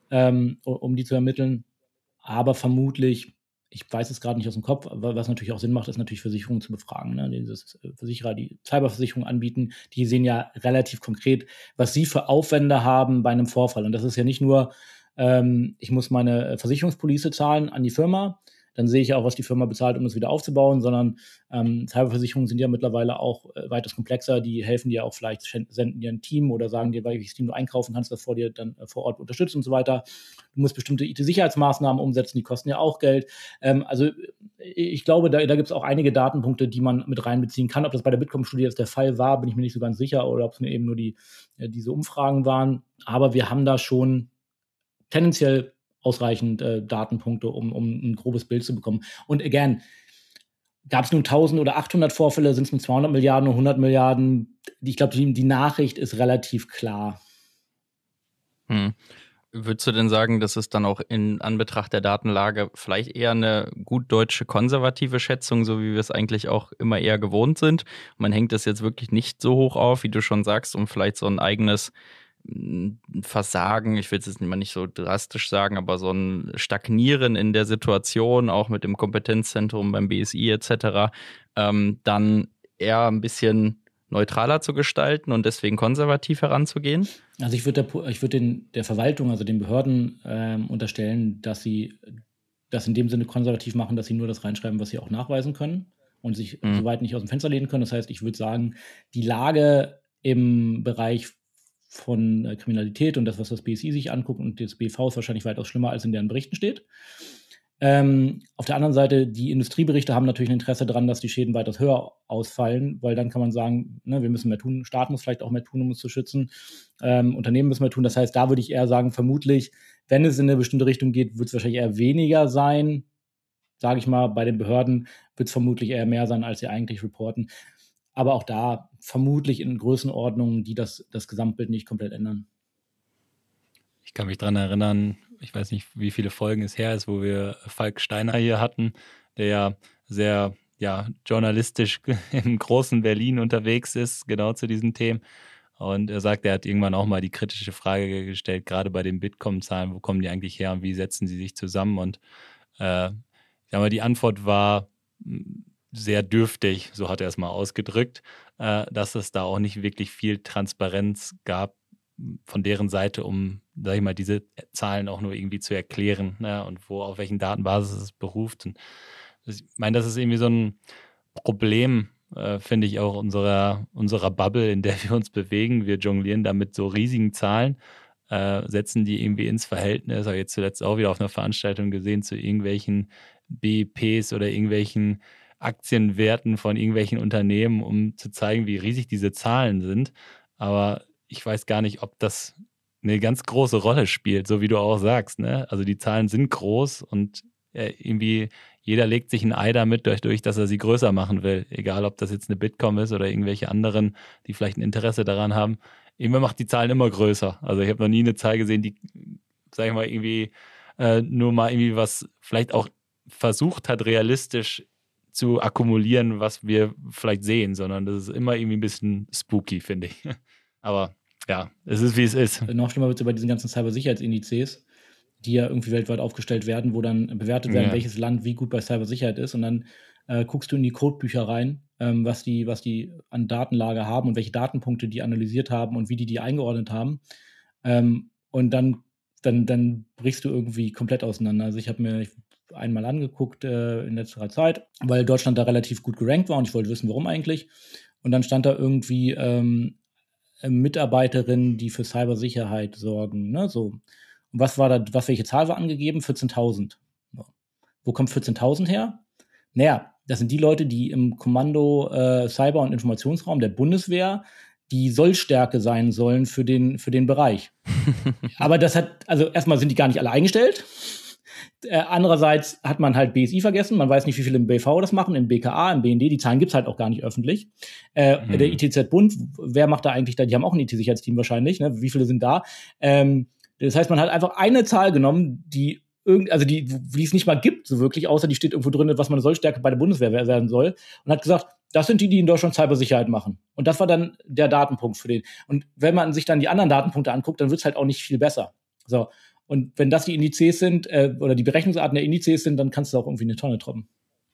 um die zu ermitteln. Aber vermutlich, ich weiß es gerade nicht aus dem Kopf, aber was natürlich auch Sinn macht, ist natürlich Versicherungen zu befragen. Ne? Dieses Versicherer, die Cyberversicherungen anbieten, die sehen ja relativ konkret, was sie für Aufwände haben bei einem Vorfall. Und das ist ja nicht nur, ich muss meine Versicherungspolice zahlen an die Firma, dann sehe ich auch, was die Firma bezahlt, um das wieder aufzubauen, sondern Cyberversicherungen sind ja mittlerweile auch weitaus komplexer. Die helfen dir auch vielleicht, senden dir ein Team oder sagen dir, welches Team du einkaufen kannst, das vor dir dann vor Ort unterstützt und so weiter. Du musst bestimmte IT-Sicherheitsmaßnahmen umsetzen, die kosten ja auch Geld. Also ich glaube, da gibt es auch einige Datenpunkte, die man mit reinbeziehen kann. Ob das bei der Bitkom-Studie jetzt der Fall war, bin ich mir nicht so ganz sicher, oder ob es eben nur diese Umfragen waren. Aber wir haben da schon tendenziell ausreichend Datenpunkte, um ein grobes Bild zu bekommen. Und again, gab es nun 1000 oder 800 Vorfälle, sind es nun 200 Milliarden oder 100 Milliarden? Ich glaube, die Nachricht ist relativ klar. Würdest du denn sagen, dass es dann auch in Anbetracht der Datenlage vielleicht eher eine gut deutsche konservative Schätzung, so wie wir es eigentlich auch immer eher gewohnt sind? Man hängt das jetzt wirklich nicht so hoch auf, wie du schon sagst, um vielleicht so ein eigenes Versagen, ich will es jetzt mal nicht so drastisch sagen, aber so ein Stagnieren in der Situation, auch mit dem Kompetenzzentrum beim BSI etc., dann eher ein bisschen neutraler zu gestalten und deswegen konservativ heranzugehen? Also ich würde der Verwaltung, also den Behörden unterstellen, dass sie das in dem Sinne konservativ machen, dass sie nur das reinschreiben, was sie auch nachweisen können und sich soweit nicht aus dem Fenster lehnen können. Das heißt, ich würde sagen, die Lage im Bereich von Kriminalität und das, was das BSI sich anguckt, und das BV ist wahrscheinlich weitaus schlimmer, als in deren Berichten steht. Auf der anderen Seite, die Industrieberichte haben natürlich ein Interesse daran, dass die Schäden weitaus höher ausfallen, weil dann kann man sagen, ne, wir müssen mehr tun, Staat muss vielleicht auch mehr tun, um uns zu schützen, Unternehmen müssen mehr tun. Das heißt, da würde ich eher sagen, vermutlich, wenn es in eine bestimmte Richtung geht, wird es wahrscheinlich eher weniger sein. Sage ich mal, bei den Behörden wird es vermutlich eher mehr sein, als sie eigentlich reporten. Aber auch da vermutlich in Größenordnungen, die das Gesamtbild nicht komplett ändern. Ich kann mich daran erinnern, ich weiß nicht, wie viele Folgen es her ist, wo wir Falk Steiner hier hatten, der ja sehr journalistisch im großen Berlin unterwegs ist, genau zu diesen Themen. Und er sagt, er hat irgendwann auch mal die kritische Frage gestellt, gerade bei den Bitkom-Zahlen, wo kommen die eigentlich her und wie setzen sie sich zusammen? Und die Antwort war sehr dürftig, so hat er es mal ausgedrückt, dass es da auch nicht wirklich viel Transparenz gab von deren Seite, um, sag ich mal, diese Zahlen auch nur irgendwie zu erklären, ne, und auf welchen Datenbasis es beruft. Und ich meine, das ist irgendwie so ein Problem, finde ich, auch unserer Bubble, in der wir uns bewegen. Wir jonglieren da mit so riesigen Zahlen, setzen die irgendwie ins Verhältnis, habe ich jetzt zuletzt auch wieder auf einer Veranstaltung gesehen, zu irgendwelchen BIPs oder irgendwelchen Aktienwerten von irgendwelchen Unternehmen, um zu zeigen, wie riesig diese Zahlen sind. Aber ich weiß gar nicht, ob das eine ganz große Rolle spielt, so wie du auch sagst, ne? Also die Zahlen sind groß und irgendwie jeder legt sich ein Ei damit durch, dass er sie größer machen will. Egal, ob das jetzt eine Bitkom ist oder irgendwelche anderen, die vielleicht ein Interesse daran haben. Irgendwann macht die Zahlen immer größer. Also ich habe noch nie eine Zahl gesehen, die, sag ich mal, irgendwie nur mal irgendwie was vielleicht auch versucht hat, realistisch zu akkumulieren, was wir vielleicht sehen, sondern das ist immer irgendwie ein bisschen spooky, finde ich. Aber ja, es ist, wie es ist. Noch schlimmer wird es bei diesen ganzen Cybersicherheitsindizes, die ja irgendwie weltweit aufgestellt werden, wo dann bewertet werden, welches Land wie gut bei Cybersicherheit ist. Und dann guckst du in die Codebücher rein, was die an Datenlage haben und welche Datenpunkte die analysiert haben und wie die eingeordnet haben. Und dann brichst du irgendwie komplett auseinander. Also ich habe mir einmal angeguckt in letzter Zeit, weil Deutschland da relativ gut gerankt war und ich wollte wissen, warum eigentlich. Und dann stand da irgendwie Mitarbeiterinnen, die für Cybersicherheit sorgen, ne, so. Und welche Zahl war angegeben? 14.000. Wo kommt 14.000 her? Naja, das sind die Leute, die im Kommando Cyber- und Informationsraum der Bundeswehr die Sollstärke sein sollen für den Bereich. Aber also erstmal sind die gar nicht alle eingestellt. Andererseits hat man halt BSI vergessen. Man weiß nicht, wie viele im BV das machen, im BKA, im BND. Die Zahlen gibt's halt auch gar nicht öffentlich. Der ITZ-Bund, wer macht da eigentlich da? Die haben auch ein IT-Sicherheitsteam wahrscheinlich. Ne? Wie viele sind da? Das heißt, man hat einfach eine Zahl genommen, die es nicht mal gibt, so wirklich, außer die steht irgendwo drin, was man eine Sollstärke bei der Bundeswehr werden soll. Und hat gesagt, das sind die in Deutschland Cybersicherheit machen. Und das war dann der Datenpunkt für den. Und wenn man sich dann die anderen Datenpunkte anguckt, dann wird's halt auch nicht viel besser. So. Und wenn das die Indizes sind, oder die Berechnungsarten der Indizes sind, dann kannst du auch irgendwie eine Tonne troppen.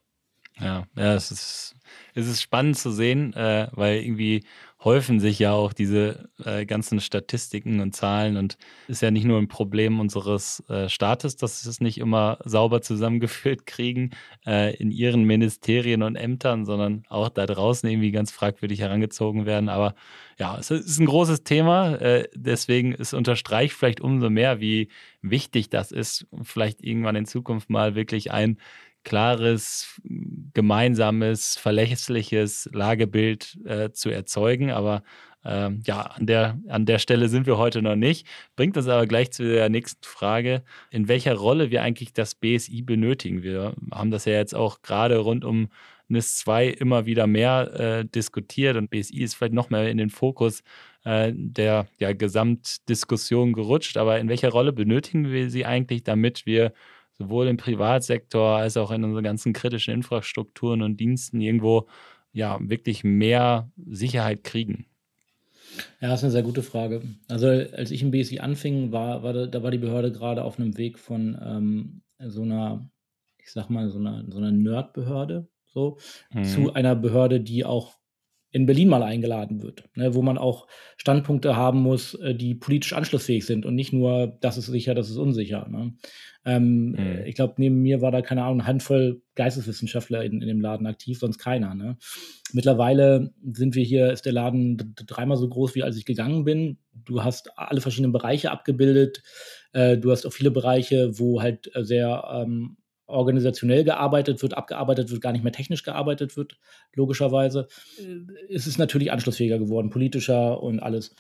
Ja, es ist spannend zu sehen, weil irgendwie häufen sich ja auch diese ganzen Statistiken und Zahlen und ist ja nicht nur ein Problem unseres Staates, dass sie es nicht immer sauber zusammengeführt kriegen in ihren Ministerien und Ämtern, sondern auch da draußen irgendwie ganz fragwürdig herangezogen werden. Aber ja, es ist ein großes Thema, deswegen es unterstreicht vielleicht umso mehr, wie wichtig das ist, vielleicht irgendwann in Zukunft mal wirklich ein klares, gemeinsames, verlässliches Lagebild zu erzeugen. Aber an der Stelle sind wir heute noch nicht. Bringt uns aber gleich zu der nächsten Frage, in welcher Rolle wir eigentlich das BSI benötigen. Wir haben das ja jetzt auch gerade rund um NIS 2 immer wieder mehr diskutiert und BSI ist vielleicht noch mehr in den Fokus der Gesamtdiskussion gerutscht. Aber in welcher Rolle benötigen wir sie eigentlich, damit wir sowohl im Privatsektor als auch in unseren ganzen kritischen Infrastrukturen und Diensten irgendwo wirklich mehr Sicherheit kriegen? Ja, das ist eine sehr gute Frage. Also als ich im BSI anfing, war die Behörde gerade auf einem Weg von so einer Nerd-Behörde zu einer Behörde, die auch in Berlin mal eingeladen wird, ne, wo man auch Standpunkte haben muss, die politisch anschlussfähig sind und nicht nur, das ist sicher, das ist unsicher. Ne? Ich glaube, neben mir war da, keine Ahnung, eine Handvoll Geisteswissenschaftler in dem Laden aktiv, sonst keiner. Ne? Mittlerweile ist der Laden 3-mal so groß, wie als ich gegangen bin. Du hast alle verschiedenen Bereiche abgebildet. Du hast auch viele Bereiche, wo halt sehr organisationell abgearbeitet wird, gar nicht mehr technisch gearbeitet wird, logischerweise. Es ist natürlich anschlussfähiger geworden, politischer und alles.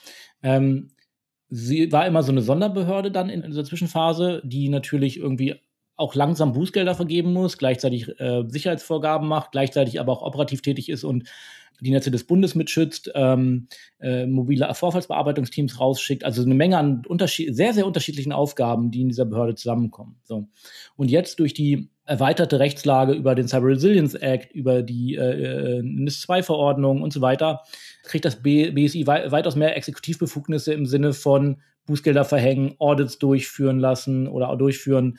Sie war immer so eine Sonderbehörde dann in dieser Zwischenphase, die natürlich irgendwie auch langsam Bußgelder vergeben muss, gleichzeitig Sicherheitsvorgaben macht, gleichzeitig aber auch operativ tätig ist und die Netze des Bundes mitschützt, mobile Vorfallsbearbeitungsteams rausschickt. Also eine Menge an sehr, sehr unterschiedlichen Aufgaben, die in dieser Behörde zusammenkommen. So. Und jetzt durch die erweiterte Rechtslage über den Cyber Resilience Act, über die NIS-2-Verordnung und so weiter, kriegt das BSI weitaus mehr Exekutivbefugnisse im Sinne von Bußgelder verhängen, Audits durchführen lassen oder durchführen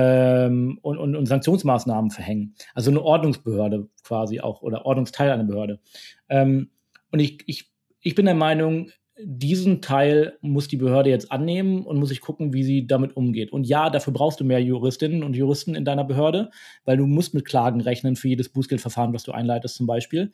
und Sanktionsmaßnahmen verhängen. Also eine Ordnungsbehörde quasi auch oder Ordnungsteil einer Behörde. Und ich bin der Meinung, diesen Teil muss die Behörde jetzt annehmen und muss sich gucken, wie sie damit umgeht. Und ja, dafür brauchst du mehr Juristinnen und Juristen in deiner Behörde, weil du musst mit Klagen rechnen für jedes Bußgeldverfahren, was du einleitest zum Beispiel.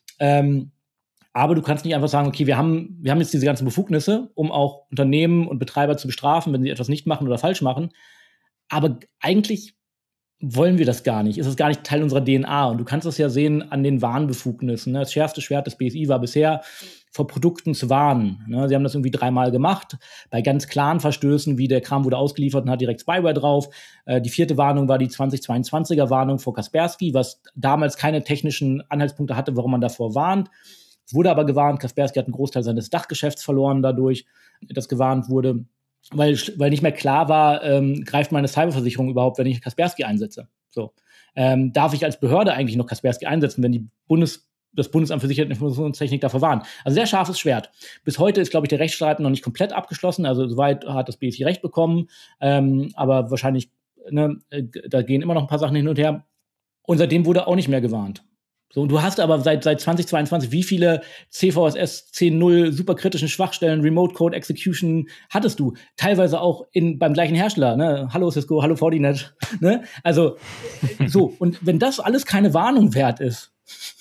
Aber du kannst nicht einfach sagen, okay, wir haben jetzt diese ganzen Befugnisse, um auch Unternehmen und Betreiber zu bestrafen, wenn sie etwas nicht machen oder falsch machen. Aber eigentlich wollen wir das gar nicht. Es ist gar nicht Teil unserer DNA. Und du kannst das ja sehen an den Warnbefugnissen. Das schärfste Schwert des BSI war bisher, vor Produkten zu warnen. Sie haben das irgendwie 3-mal gemacht. Bei ganz klaren Verstößen, wie der Kram wurde ausgeliefert und hat direkt Spyware drauf. Die 4. Warnung war die 2022er Warnung vor Kaspersky, was damals keine technischen Anhaltspunkte hatte, warum man davor warnt. Es wurde aber gewarnt. Kaspersky hat einen Großteil seines Dachgeschäfts verloren dadurch, dass gewarnt wurde. Weil nicht mehr klar war, greift meine Cyberversicherung überhaupt, wenn ich Kaspersky einsetze. So. Darf ich als Behörde eigentlich noch Kaspersky einsetzen, wenn das Bundesamt für Sicherheit und Informationstechnik davor warnt? Also sehr scharfes Schwert. Bis heute ist, glaube ich, der Rechtsstreit noch nicht komplett abgeschlossen. Also soweit hat das BSI Recht bekommen. Aber wahrscheinlich, da gehen immer noch ein paar Sachen hin und her. Und seitdem wurde auch nicht mehr gewarnt. So, und du hast aber seit 2022, wie viele CVSS 10.0 superkritischen Schwachstellen, Remote Code Execution hattest du? Teilweise auch beim gleichen Hersteller, ne? Hallo Cisco, hallo Fortinet, ne? Also, so. Und wenn das alles keine Warnung wert ist,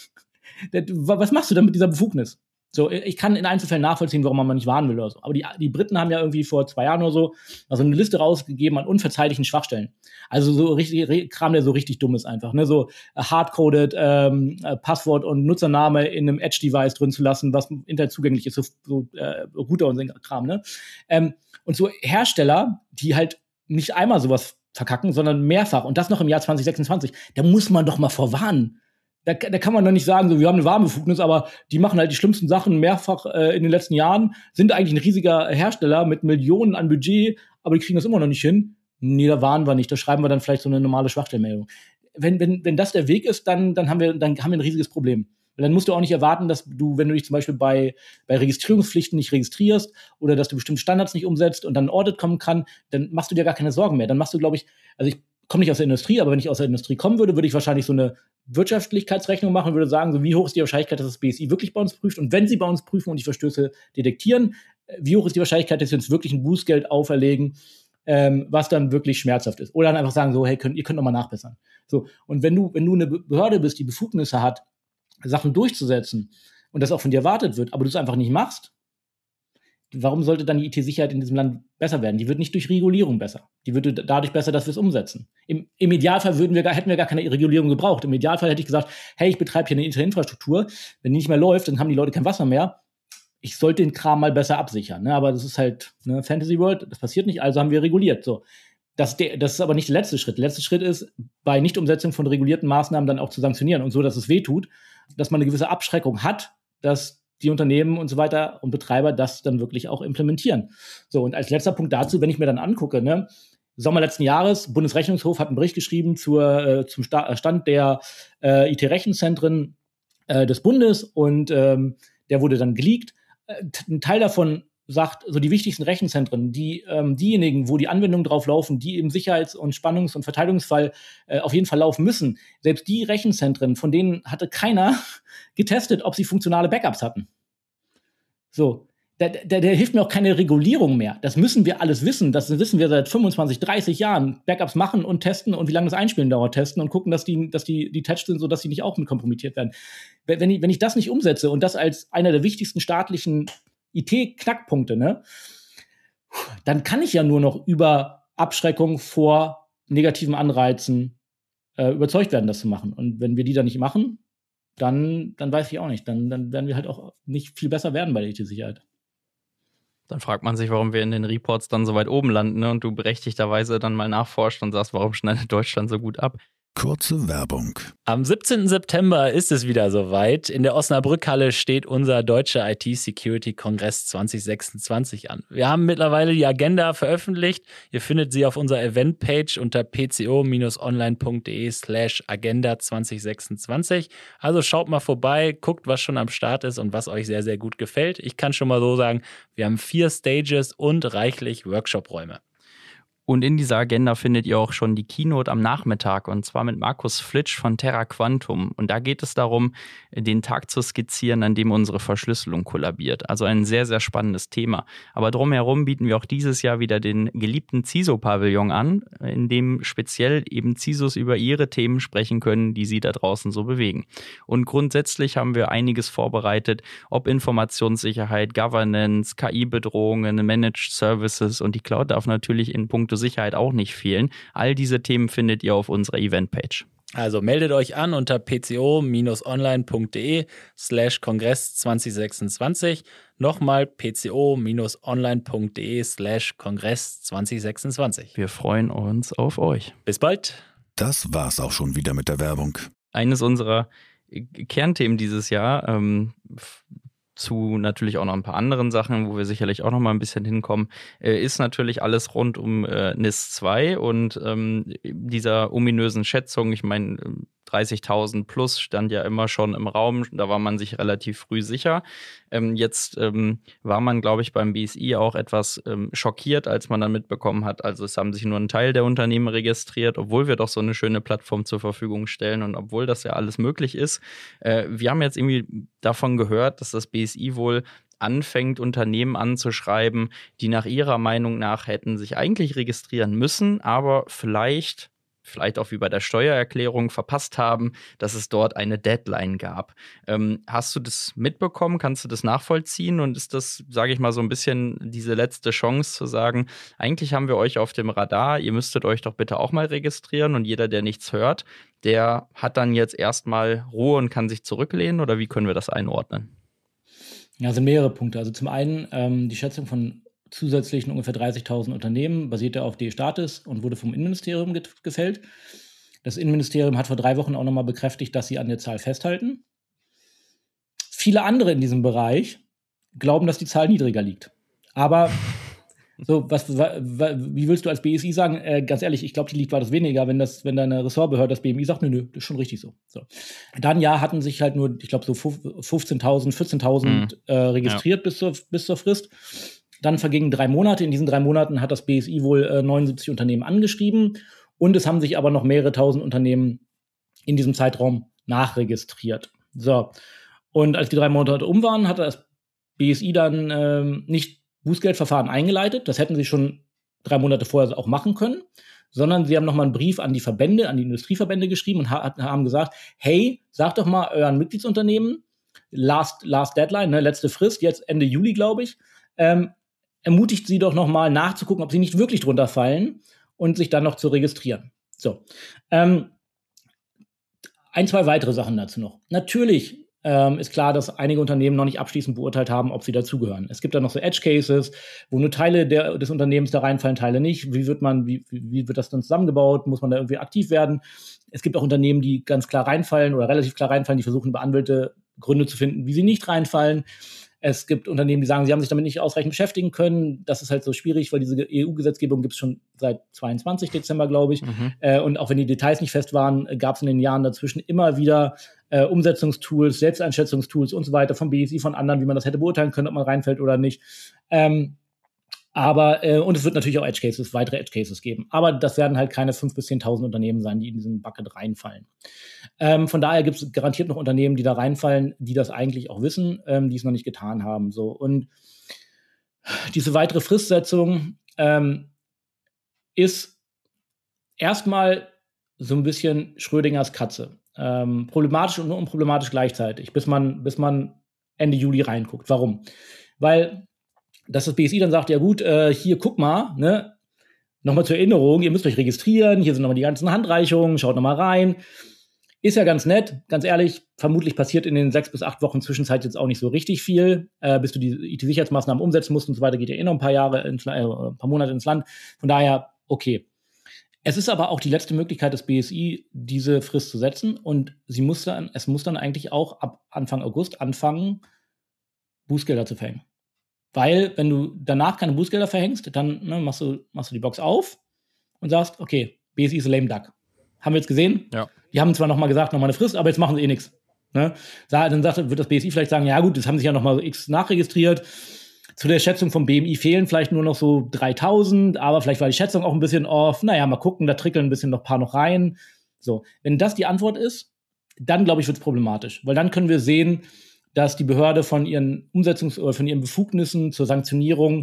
was machst du dann mit dieser Befugnis? So, ich kann in Einzelfällen nachvollziehen, warum man mal nicht warnen will oder so. Aber die Briten haben ja irgendwie vor 2 Jahren oder so also eine Liste rausgegeben an unverzeihlichen Schwachstellen. Also so richtig Kram, der so richtig dumm ist einfach. Ne? So hardcoded Passwort und Nutzername in einem Edge-Device drin zu lassen, was Internet zugänglich ist, so Router und so Kram. Ne? Und so Hersteller, die halt nicht einmal sowas verkacken, sondern mehrfach und das noch im Jahr 2026, da muss man doch mal vorwarnen. Da kann man doch nicht sagen, so, wir haben eine Warnbefugnis, aber die machen halt die schlimmsten Sachen mehrfach in den letzten Jahren, sind eigentlich ein riesiger Hersteller mit Millionen an Budget, aber die kriegen das immer noch nicht hin. Nee, da warnen wir nicht, da schreiben wir dann vielleicht so eine normale Schwachstellenmeldung. Wenn das der Weg ist, dann haben wir ein riesiges Problem. Weil dann musst du auch nicht erwarten, dass du, wenn du dich zum Beispiel bei Registrierungspflichten nicht registrierst oder dass du bestimmte Standards nicht umsetzt und dann ein Audit kommen kann, dann machst du dir gar keine Sorgen mehr. Dann machst du, glaube ich, also ich komme nicht aus der Industrie, aber wenn ich aus der Industrie kommen würde, würde ich wahrscheinlich so eine Wirtschaftlichkeitsrechnung machen und würde sagen, so wie hoch ist die Wahrscheinlichkeit, dass das BSI wirklich bei uns prüft und wenn sie bei uns prüfen und die Verstöße detektieren, wie hoch ist die Wahrscheinlichkeit, dass sie uns wirklich ein Bußgeld auferlegen, was dann wirklich schmerzhaft ist. Oder dann einfach sagen so, hey, ihr könnt nochmal nachbessern. So. Und wenn du eine Behörde bist, die Befugnisse hat, Sachen durchzusetzen und das auch von dir erwartet wird, aber du es einfach nicht machst, warum sollte dann die IT-Sicherheit in diesem Land besser werden? Die wird nicht durch Regulierung besser. Die wird dadurch besser, dass wir es umsetzen. Im Idealfall hätten wir gar keine Regulierung gebraucht. Im Idealfall hätte ich gesagt, hey, ich betreibe hier eine Infrastruktur. Wenn die nicht mehr läuft, dann haben die Leute kein Wasser mehr. Ich sollte den Kram mal besser absichern. Ne? Aber das ist halt Fantasy World. Das passiert nicht, also haben wir reguliert. So. Das ist aber nicht der letzte Schritt. Der letzte Schritt ist, bei Nichtumsetzung von regulierten Maßnahmen dann auch zu sanktionieren und so, dass es weh tut, dass man eine gewisse Abschreckung hat, dass die Unternehmen und so weiter und Betreiber das dann wirklich auch implementieren. So, und als letzter Punkt dazu, wenn ich mir dann angucke, Sommer letzten Jahres, Bundesrechnungshof hat einen Bericht geschrieben zum Stand der IT-Rechenzentren des Bundes und der wurde dann geleakt. Ein Teil davon sagt, so die wichtigsten Rechenzentren, diejenigen, wo die Anwendungen drauf laufen, die im Sicherheits- und Spannungs- und Verteidigungsfall auf jeden Fall laufen müssen, selbst die Rechenzentren, von denen hatte keiner getestet, ob sie funktionale Backups hatten. So, da hilft mir auch keine Regulierung mehr. Das müssen wir alles wissen. Das wissen wir seit 25, 30 Jahren. Backups machen und testen und wie lange das Einspielen dauert, testen und gucken, dass die detached sind, sodass sie nicht auch mit kompromittiert werden. Wenn ich das nicht umsetze und das als einer der wichtigsten staatlichen IT-Knackpunkte, ne, dann kann ich ja nur noch über Abschreckung vor negativen Anreizen überzeugt werden, das zu machen. Und wenn wir die dann nicht machen, dann weiß ich auch nicht. Dann werden wir halt auch nicht viel besser werden bei der IT-Sicherheit. Dann fragt man sich, warum wir in den Reports dann so weit oben landen, ne? Und du berechtigterweise dann mal nachforscht und sagst, warum schneidet Deutschland so gut ab? Kurze Werbung. Am 17. September ist es wieder soweit. In der Osnabrückhalle steht unser deutscher IT-Security-Kongress 2026 an. Wir haben mittlerweile die Agenda veröffentlicht. Ihr findet sie auf unserer Eventpage unter pco-online.de/agenda 2026. Also schaut mal vorbei, guckt, was schon am Start ist und was euch sehr, sehr gut gefällt. Ich kann schon mal so sagen, wir haben 4 Stages und reichlich Workshop-Räume. Und in dieser Agenda findet ihr auch schon die Keynote am Nachmittag, und zwar mit Markus Flitsch von Terra Quantum. Und da geht es darum, den Tag zu skizzieren, an dem unsere Verschlüsselung kollabiert. Also ein sehr, sehr spannendes Thema. Aber drumherum bieten wir auch dieses Jahr wieder den geliebten CISO-Pavillon an, in dem speziell eben CISOs über ihre Themen sprechen können, die sie da draußen so bewegen. Und grundsätzlich haben wir einiges vorbereitet, ob Informationssicherheit, Governance, KI-Bedrohungen, Managed Services, und die Cloud darf natürlich in puncto Sicherheit auch nicht fehlen. All diese Themen findet ihr auf unserer Eventpage. Also meldet euch an unter pco-online.de/Kongress 2026. Nochmal pco-online.de/Kongress 2026. Wir freuen uns auf euch. Bis bald. Das war's auch schon wieder mit der Werbung. Eines unserer Kernthemen dieses Jahr, zu natürlich auch noch ein paar anderen Sachen, wo wir sicherlich auch noch mal ein bisschen hinkommen, ist natürlich alles rund um NIS 2 und dieser ominösen Schätzung. Ich meine, 30.000 plus stand ja immer schon im Raum, da war man sich relativ früh sicher. Jetzt war man, glaube ich, beim BSI auch etwas schockiert, als man dann mitbekommen hat, also es haben sich nur ein Teil der Unternehmen registriert, obwohl wir doch so eine schöne Plattform zur Verfügung stellen und obwohl das ja alles möglich ist. Wir haben jetzt irgendwie davon gehört, dass das BSI wohl anfängt, Unternehmen anzuschreiben, die nach ihrer Meinung nach hätten sich eigentlich registrieren müssen, aber vielleicht auch wie bei der Steuererklärung verpasst haben, dass es dort eine Deadline gab. Hast du das mitbekommen? Kannst du das nachvollziehen? Und ist das, sage ich mal, so ein bisschen diese letzte Chance zu sagen, eigentlich haben wir euch auf dem Radar, ihr müsstet euch doch bitte auch mal registrieren, und jeder, der nichts hört, der hat dann jetzt erstmal Ruhe und kann sich zurücklehnen, oder wie können wir das einordnen? Ja, es sind mehrere Punkte. Also zum einen die Schätzung von zusätzlichen ungefähr 30.000 Unternehmen basierte auf D-Status und wurde vom Innenministerium gefällt. Das Innenministerium hat vor 3 Wochen auch nochmal bekräftigt, dass sie an der Zahl festhalten. Viele andere in diesem Bereich glauben, dass die Zahl niedriger liegt. Aber so, wie willst du als BSI sagen? Ganz ehrlich, ich glaube, die liegt weitaus weniger, wenn deine Ressortbehörde, das BMI, sagt, nö, das ist schon richtig so. Dann hatten sich halt nur, ich glaube, so 15.000, 14.000 registriert bis zur Frist. Dann vergingen 3 Monate. In diesen 3 Monaten hat das BSI wohl 79 Unternehmen angeschrieben, und es haben sich aber noch mehrere tausend Unternehmen in diesem Zeitraum nachregistriert. So. Und als die 3 Monate um waren, hat das BSI dann nicht Bußgeldverfahren eingeleitet. Das hätten sie schon 3 Monate vorher auch machen können, sondern sie haben nochmal einen Brief an die Verbände, an die Industrieverbände geschrieben und haben gesagt, hey, sagt doch mal euren Mitgliedsunternehmen, last Deadline, ne, letzte Frist, jetzt Ende Juli, glaube ich, ermutigt sie doch nochmal nachzugucken, ob sie nicht wirklich drunter fallen und sich dann noch zu registrieren. So. 1, 2 weitere Sachen dazu noch. Natürlich ist klar, dass einige Unternehmen noch nicht abschließend beurteilt haben, ob sie dazugehören. Es gibt da noch so Edge-Cases, wo nur Teile des Unternehmens da reinfallen, Teile nicht. Wie wird das dann zusammengebaut? Muss man da irgendwie aktiv werden? Es gibt auch Unternehmen, die ganz klar reinfallen oder relativ klar reinfallen, die versuchen über Anwälte Gründe zu finden, wie sie nicht reinfallen. Es gibt Unternehmen, die sagen, sie haben sich damit nicht ausreichend beschäftigen können. Das ist halt so schwierig, weil diese EU-Gesetzgebung gibt es schon seit 22 Dezember, glaube ich. Und auch wenn die Details nicht fest waren, gab es in den Jahren dazwischen immer wieder Umsetzungstools, Selbsteinschätzungstools und so weiter vom BSI, von anderen, wie man das hätte beurteilen können, ob man reinfällt oder nicht. Und es wird natürlich auch weitere Edge Cases geben. Aber das werden halt keine 5.000 bis 10.000 Unternehmen sein, die in diesen Bucket reinfallen. Von daher gibt es garantiert noch Unternehmen, die da reinfallen, die das eigentlich auch wissen, die es noch nicht getan haben. So. Und diese weitere Fristsetzung ist erstmal so ein bisschen Schrödingers Katze. Problematisch und unproblematisch gleichzeitig, bis man Ende Juli reinguckt. Warum? Weil dass das BSI dann sagt, ja gut, hier guck mal, ne, nochmal zur Erinnerung, ihr müsst euch registrieren, hier sind nochmal die ganzen Handreichungen, schaut nochmal rein. Ist ja ganz nett, ganz ehrlich, vermutlich passiert in den 6 bis 8 Wochen Zwischenzeit jetzt auch nicht so richtig viel, bis du die IT-Sicherheitsmaßnahmen umsetzen musst und so weiter, geht ja noch ein paar Monate ins Land. Von daher, okay. Es ist aber auch die letzte Möglichkeit des BSI, diese Frist zu setzen und es muss dann eigentlich auch ab Anfang August anfangen, Bußgelder zu verhängen. Weil, wenn du danach keine Bußgelder verhängst, dann machst du die Box auf und sagst, okay, BSI ist a lame duck. Haben wir jetzt gesehen? Ja. Die haben zwar nochmal gesagt, nochmal eine Frist, aber jetzt machen sie eh nichts. Ne? Dann wird das BSI vielleicht sagen, ja gut, das haben sich ja nochmal x nachregistriert. Zu der Schätzung vom BMI fehlen vielleicht nur noch so 3.000, aber vielleicht war die Schätzung auch ein bisschen off. Naja, mal gucken, da trickeln ein bisschen noch ein paar noch rein. So, wenn das die Antwort ist, dann glaube ich, wird es problematisch. Weil dann können wir sehen, dass die Behörde von ihren von ihren Befugnissen zur Sanktionierung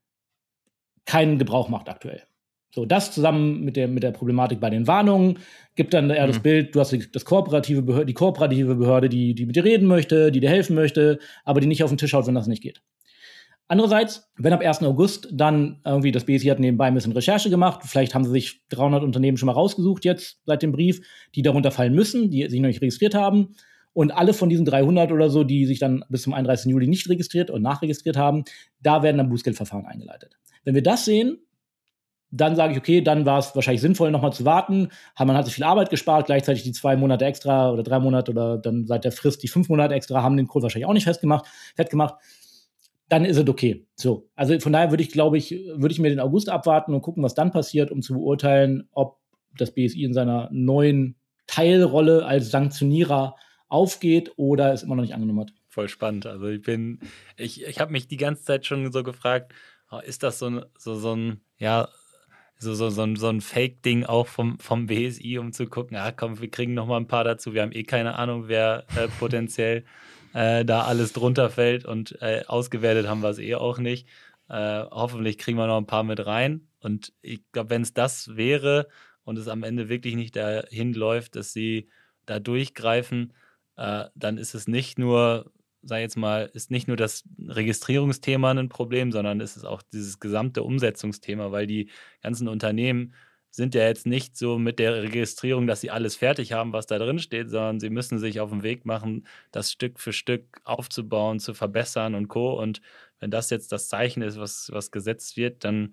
keinen Gebrauch macht aktuell. So, das zusammen mit der Problematik bei den Warnungen gibt dann eher das Bild, du hast die kooperative Behörde, die mit dir reden möchte, die dir helfen möchte, aber die nicht auf den Tisch haut, wenn das nicht geht. Andererseits, wenn ab 1. August dann irgendwie das BSI hat nebenbei ein bisschen Recherche gemacht, vielleicht haben sie sich 300 Unternehmen schon mal rausgesucht jetzt seit dem Brief, die darunter fallen müssen, die sich noch nicht registriert haben. Und alle von diesen 300 oder so, die sich dann bis zum 31. Juli nicht registriert und nachregistriert haben, da werden dann Bußgeldverfahren eingeleitet. Wenn wir das sehen, dann sage ich, okay, dann war es wahrscheinlich sinnvoll, nochmal zu warten. Man hat sich viel Arbeit gespart, gleichzeitig die 2 Monate extra oder 3 Monate oder dann seit der Frist die 5 Monate extra, haben den Code wahrscheinlich auch nicht fett gemacht. Dann ist es okay. So, also von daher würde ich mir den August abwarten und gucken, was dann passiert, um zu beurteilen, ob das BSI in seiner neuen Teilrolle als Sanktionierer aufgeht oder es immer noch nicht angenommen hat. Voll spannend. Also ich habe mich die ganze Zeit schon so gefragt, ist das so ein Fake-Ding auch vom BSI, um zu gucken, komm, wir kriegen noch mal ein paar dazu, wir haben keine Ahnung, wer potenziell da alles drunter fällt und ausgewertet haben wir es auch nicht. Hoffentlich kriegen wir noch ein paar mit rein und ich glaube, wenn es das wäre und es am Ende wirklich nicht dahin läuft, dass sie da durchgreifen, dann ist es nicht nur, ist nicht nur das Registrierungsthema ein Problem, sondern ist es auch dieses gesamte Umsetzungsthema, weil die ganzen Unternehmen sind ja jetzt nicht so mit der Registrierung, dass sie alles fertig haben, was da drin steht, sondern sie müssen sich auf den Weg machen, das Stück für Stück aufzubauen, zu verbessern und Co. Und wenn das jetzt das Zeichen ist, was gesetzt wird, dann,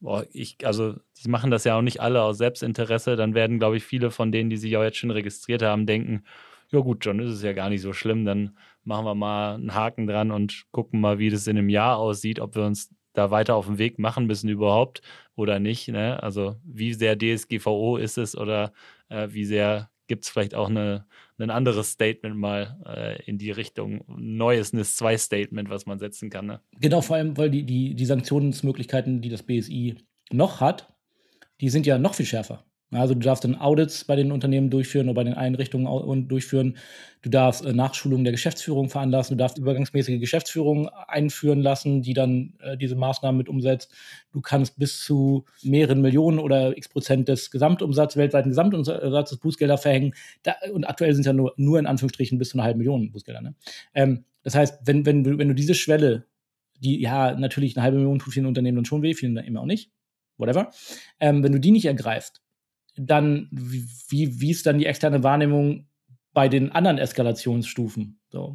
die machen das ja auch nicht alle aus Selbstinteresse, dann werden, glaube ich, viele von denen, die sich auch jetzt schon registriert haben, denken, ja gut, John, ist es ja gar nicht so schlimm, dann machen wir mal einen Haken dran und gucken mal, wie das in einem Jahr aussieht, ob wir uns da weiter auf den Weg machen müssen überhaupt oder nicht. Ne? Also wie sehr DSGVO ist es oder wie sehr gibt es vielleicht auch ein anderes Statement mal in die Richtung, neues NIS-2-Statement, was man setzen kann. Ne? Genau, vor allem, weil die Sanktionsmöglichkeiten, die das BSI noch hat, die sind ja noch viel schärfer. Also du darfst dann Audits bei den Unternehmen durchführen oder bei den Einrichtungen durchführen. Du darfst Nachschulungen der Geschäftsführung veranlassen. Du darfst übergangsmäßige Geschäftsführung einführen lassen, die dann diese Maßnahmen mit umsetzt. Du kannst bis zu mehreren Millionen oder x% des weltweiten Gesamtumsatzes Bußgelder verhängen. Und aktuell sind es ja nur in Anführungsstrichen bis zu 500.000 Bußgelder. Ne? Das heißt, wenn du diese Schwelle, die ja natürlich 500.000 tut vielen Unternehmen dann schon weh, vielen dann eben auch nicht, whatever, wenn du die nicht ergreifst, dann, wie ist dann die externe Wahrnehmung bei den anderen Eskalationsstufen? So.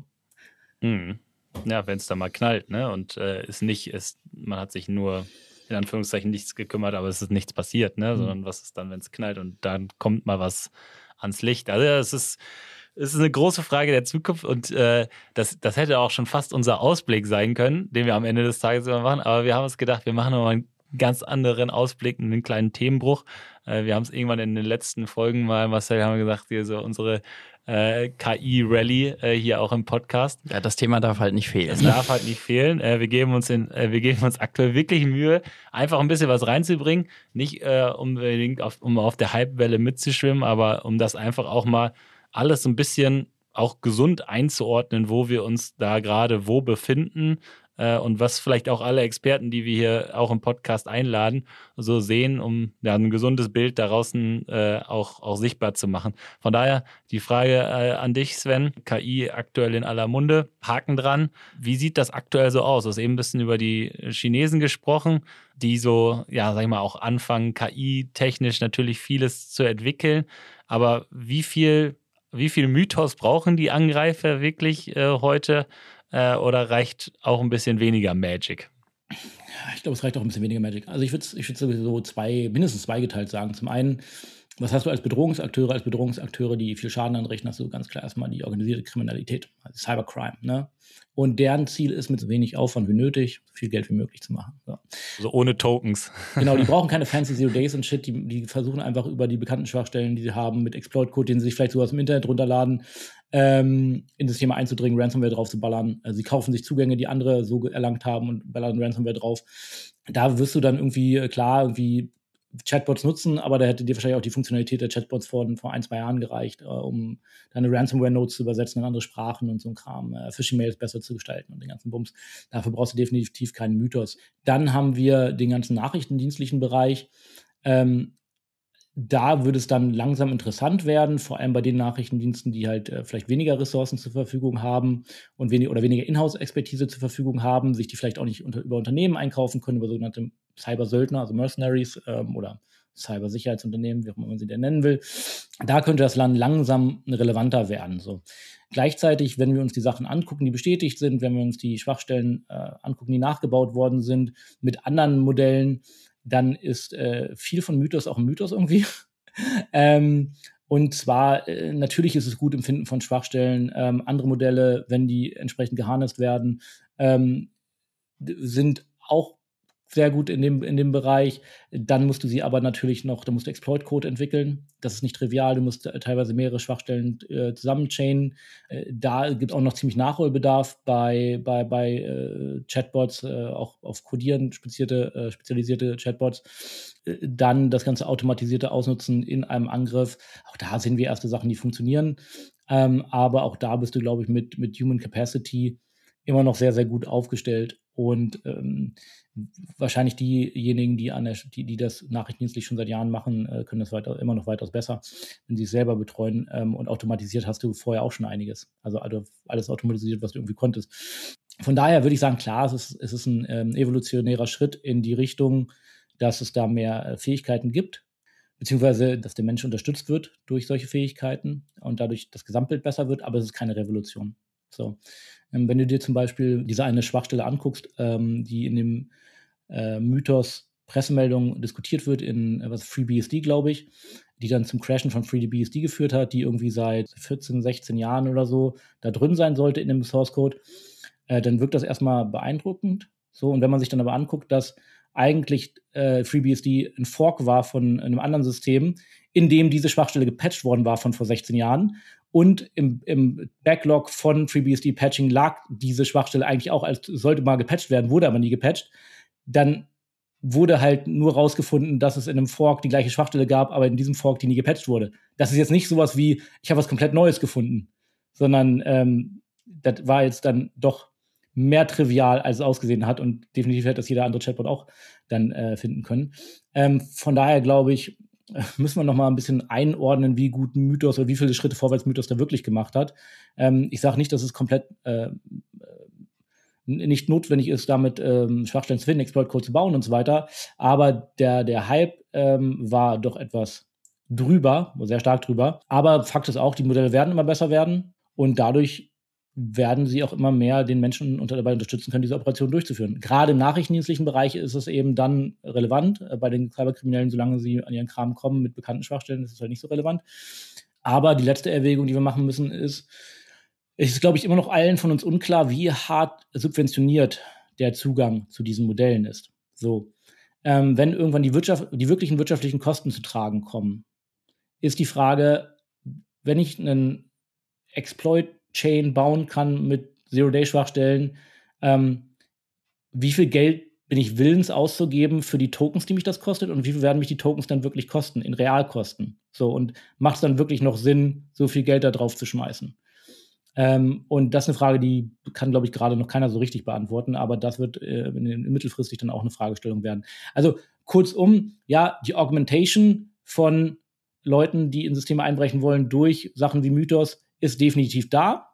Ja, wenn es da mal knallt, ne? Und man hat sich nur in Anführungszeichen nichts gekümmert, aber es ist nichts passiert, ne? Sondern was ist dann, wenn es knallt und dann kommt mal was ans Licht? Also es ist Es ist eine große Frage der Zukunft und das hätte auch schon fast unser Ausblick sein können, den wir am Ende des Tages immer machen. Aber wir haben uns gedacht, wir machen nochmal einen ganz anderen Ausblick, einen kleinen Themenbruch. Wir haben es irgendwann in den letzten Folgen mal, Marcel, haben wir gesagt, hier so unsere KI-Rally hier auch im Podcast. Ja, das Thema darf halt nicht fehlen. Es darf halt nicht fehlen. Wir geben uns aktuell wirklich Mühe, einfach ein bisschen was reinzubringen. Nicht unbedingt um auf der Hype-Welle mitzuschwimmen, aber um das einfach auch mal alles so ein bisschen auch gesund einzuordnen, wo wir uns da gerade wo befinden und was vielleicht auch alle Experten, die wir hier auch im Podcast einladen, so sehen, um ein gesundes Bild daraus auch sichtbar zu machen. Von daher die Frage an dich, Sven, KI aktuell in aller Munde, Haken dran. Wie sieht das aktuell so aus? Du hast eben ein bisschen über die Chinesen gesprochen, die so, sag ich mal, auch anfangen, KI-technisch natürlich vieles zu entwickeln. Aber wie viel Mythos brauchen die Angreifer wirklich heute? Oder reicht auch ein bisschen weniger Magic? Ich glaube, es reicht auch ein bisschen weniger Magic. Also ich würde sowieso mindestens zweigeteilt sagen. Zum einen, was hast du als Bedrohungsakteure? Als Bedrohungsakteure, die viel Schaden anrichten, hast du ganz klar erstmal die organisierte Kriminalität, also Cybercrime, ne? Und deren Ziel ist, mit so wenig Aufwand wie nötig, so viel Geld wie möglich zu machen. So. Also ohne Tokens. Genau, die brauchen keine fancy Zero Days und Shit. Die versuchen einfach über die bekannten Schwachstellen, die sie haben, mit Exploit-Code, den sie sich vielleicht so aus dem Internet runterladen, in das Thema einzudringen, Ransomware drauf zu ballern. Also sie kaufen sich Zugänge, die andere so erlangt haben und ballern Ransomware drauf. Da wirst du dann irgendwie Chatbots nutzen, aber da hätte dir wahrscheinlich auch die Funktionalität der Chatbots vor 1-2 Jahren gereicht, um deine Ransomware-Nodes zu übersetzen in andere Sprachen und so ein Kram, Phishing-Mails besser zu gestalten und den ganzen Bums. Dafür brauchst du definitiv keinen Mythos. Dann haben wir den ganzen nachrichtendienstlichen Bereich. Da würde es dann langsam interessant werden, vor allem bei den Nachrichtendiensten, die halt vielleicht weniger Ressourcen zur Verfügung haben und weniger Inhouse-Expertise zur Verfügung haben, sich die vielleicht auch nicht über Unternehmen einkaufen können, über sogenannte Cyber-Söldner, also Mercenaries oder Cyber-Sicherheitsunternehmen, wie auch immer man sie denn nennen will. Da könnte das Land langsam relevanter werden. So. Gleichzeitig, wenn wir uns die Sachen angucken, die bestätigt sind, wenn wir uns die Schwachstellen angucken, die nachgebaut worden sind, mit anderen Modellen, dann ist viel von Mythos auch ein Mythos irgendwie. Und zwar, natürlich ist es gut im Finden von Schwachstellen. Andere Modelle, wenn die entsprechend geharnest werden, sind auch sehr gut in dem Bereich. Dann musst du sie aber natürlich da musst du Exploit-Code entwickeln. Das ist nicht trivial. Du musst teilweise mehrere Schwachstellen zusammenchainen. Da gibt es auch noch ziemlich Nachholbedarf bei Chatbots, auch auf Codieren spezialisierte Chatbots. Dann das ganze automatisierte Ausnutzen in einem Angriff. Auch da sehen wir erste Sachen, die funktionieren. Aber auch da bist du, glaube ich, mit Human Capacity immer noch sehr, sehr gut aufgestellt. Und wahrscheinlich diejenigen, die das nachrichtendienstlich schon seit Jahren machen, können das immer noch weitaus besser, wenn sie es selber betreuen. Und automatisiert hast du vorher auch schon einiges. Also alles automatisiert, was du irgendwie konntest. Von daher würde ich sagen, klar, es ist ein evolutionärer Schritt in die Richtung, dass es da mehr Fähigkeiten gibt, beziehungsweise dass der Mensch unterstützt wird durch solche Fähigkeiten und dadurch das Gesamtbild besser wird, aber es ist keine Revolution. So. Wenn du dir zum Beispiel diese eine Schwachstelle anguckst, die in dem Mythos Pressemeldung diskutiert wird in FreeBSD, glaube ich, die dann zum Crashen von FreeBSD geführt hat, die irgendwie seit 14, 16 Jahren oder so da drin sein sollte in dem Source Code, dann wirkt das erstmal beeindruckend. So, und wenn man sich dann aber anguckt, dass eigentlich FreeBSD ein Fork war von einem anderen System, in dem diese Schwachstelle gepatcht worden war von vor 16 Jahren, und im Backlog von FreeBSD-Patching lag diese Schwachstelle eigentlich auch, als sollte mal gepatcht werden, wurde aber nie gepatcht, dann wurde halt nur rausgefunden, dass es in einem Fork die gleiche Schwachstelle gab, aber in diesem Fork die nie gepatcht wurde. Das ist jetzt nicht sowas wie, ich habe was komplett Neues gefunden, sondern das war jetzt dann doch mehr trivial, als es ausgesehen hat, und definitiv hätte das jeder andere Chatbot auch dann finden können. Von daher glaube ich, müssen wir noch mal ein bisschen einordnen, wie gut ein Mythos oder wie viele Schritte vorwärts Mythos da wirklich gemacht hat. Ich sage nicht, dass es komplett nicht notwendig ist, damit Schwachstellen zu finden, Exploit-Code zu bauen und so weiter. Aber der Hype war doch etwas drüber, sehr stark drüber. Aber Fakt ist auch, die Modelle werden immer besser werden und dadurch werden sie auch immer mehr den Menschen dabei unterstützen können, diese Operation durchzuführen. Gerade im nachrichtendienstlichen Bereich ist es eben dann relevant. Bei den Cyberkriminellen, solange sie an ihren Kram kommen mit bekannten Schwachstellen, ist es halt nicht so relevant. Aber die letzte Erwägung, die wir machen müssen, ist glaube ich, immer noch allen von uns unklar, wie hart subventioniert der Zugang zu diesen Modellen ist. So, wenn irgendwann die wirklichen wirtschaftlichen Kosten zu tragen kommen, ist die Frage, wenn ich einen Exploit-Chain bauen kann mit Zero-Day-Schwachstellen, wie viel Geld bin ich willens auszugeben für die Tokens, die mich das kostet, und wie viel werden mich die Tokens dann wirklich kosten, in Realkosten? So, und macht es dann wirklich noch Sinn, so viel Geld da drauf zu schmeißen? Und das ist eine Frage, die kann, glaube ich, gerade noch keiner so richtig beantworten, aber das wird mittelfristig dann auch eine Fragestellung werden. Also kurzum, ja, die Augmentation von Leuten, die in Systeme einbrechen wollen, durch Sachen wie Mythos ist definitiv da.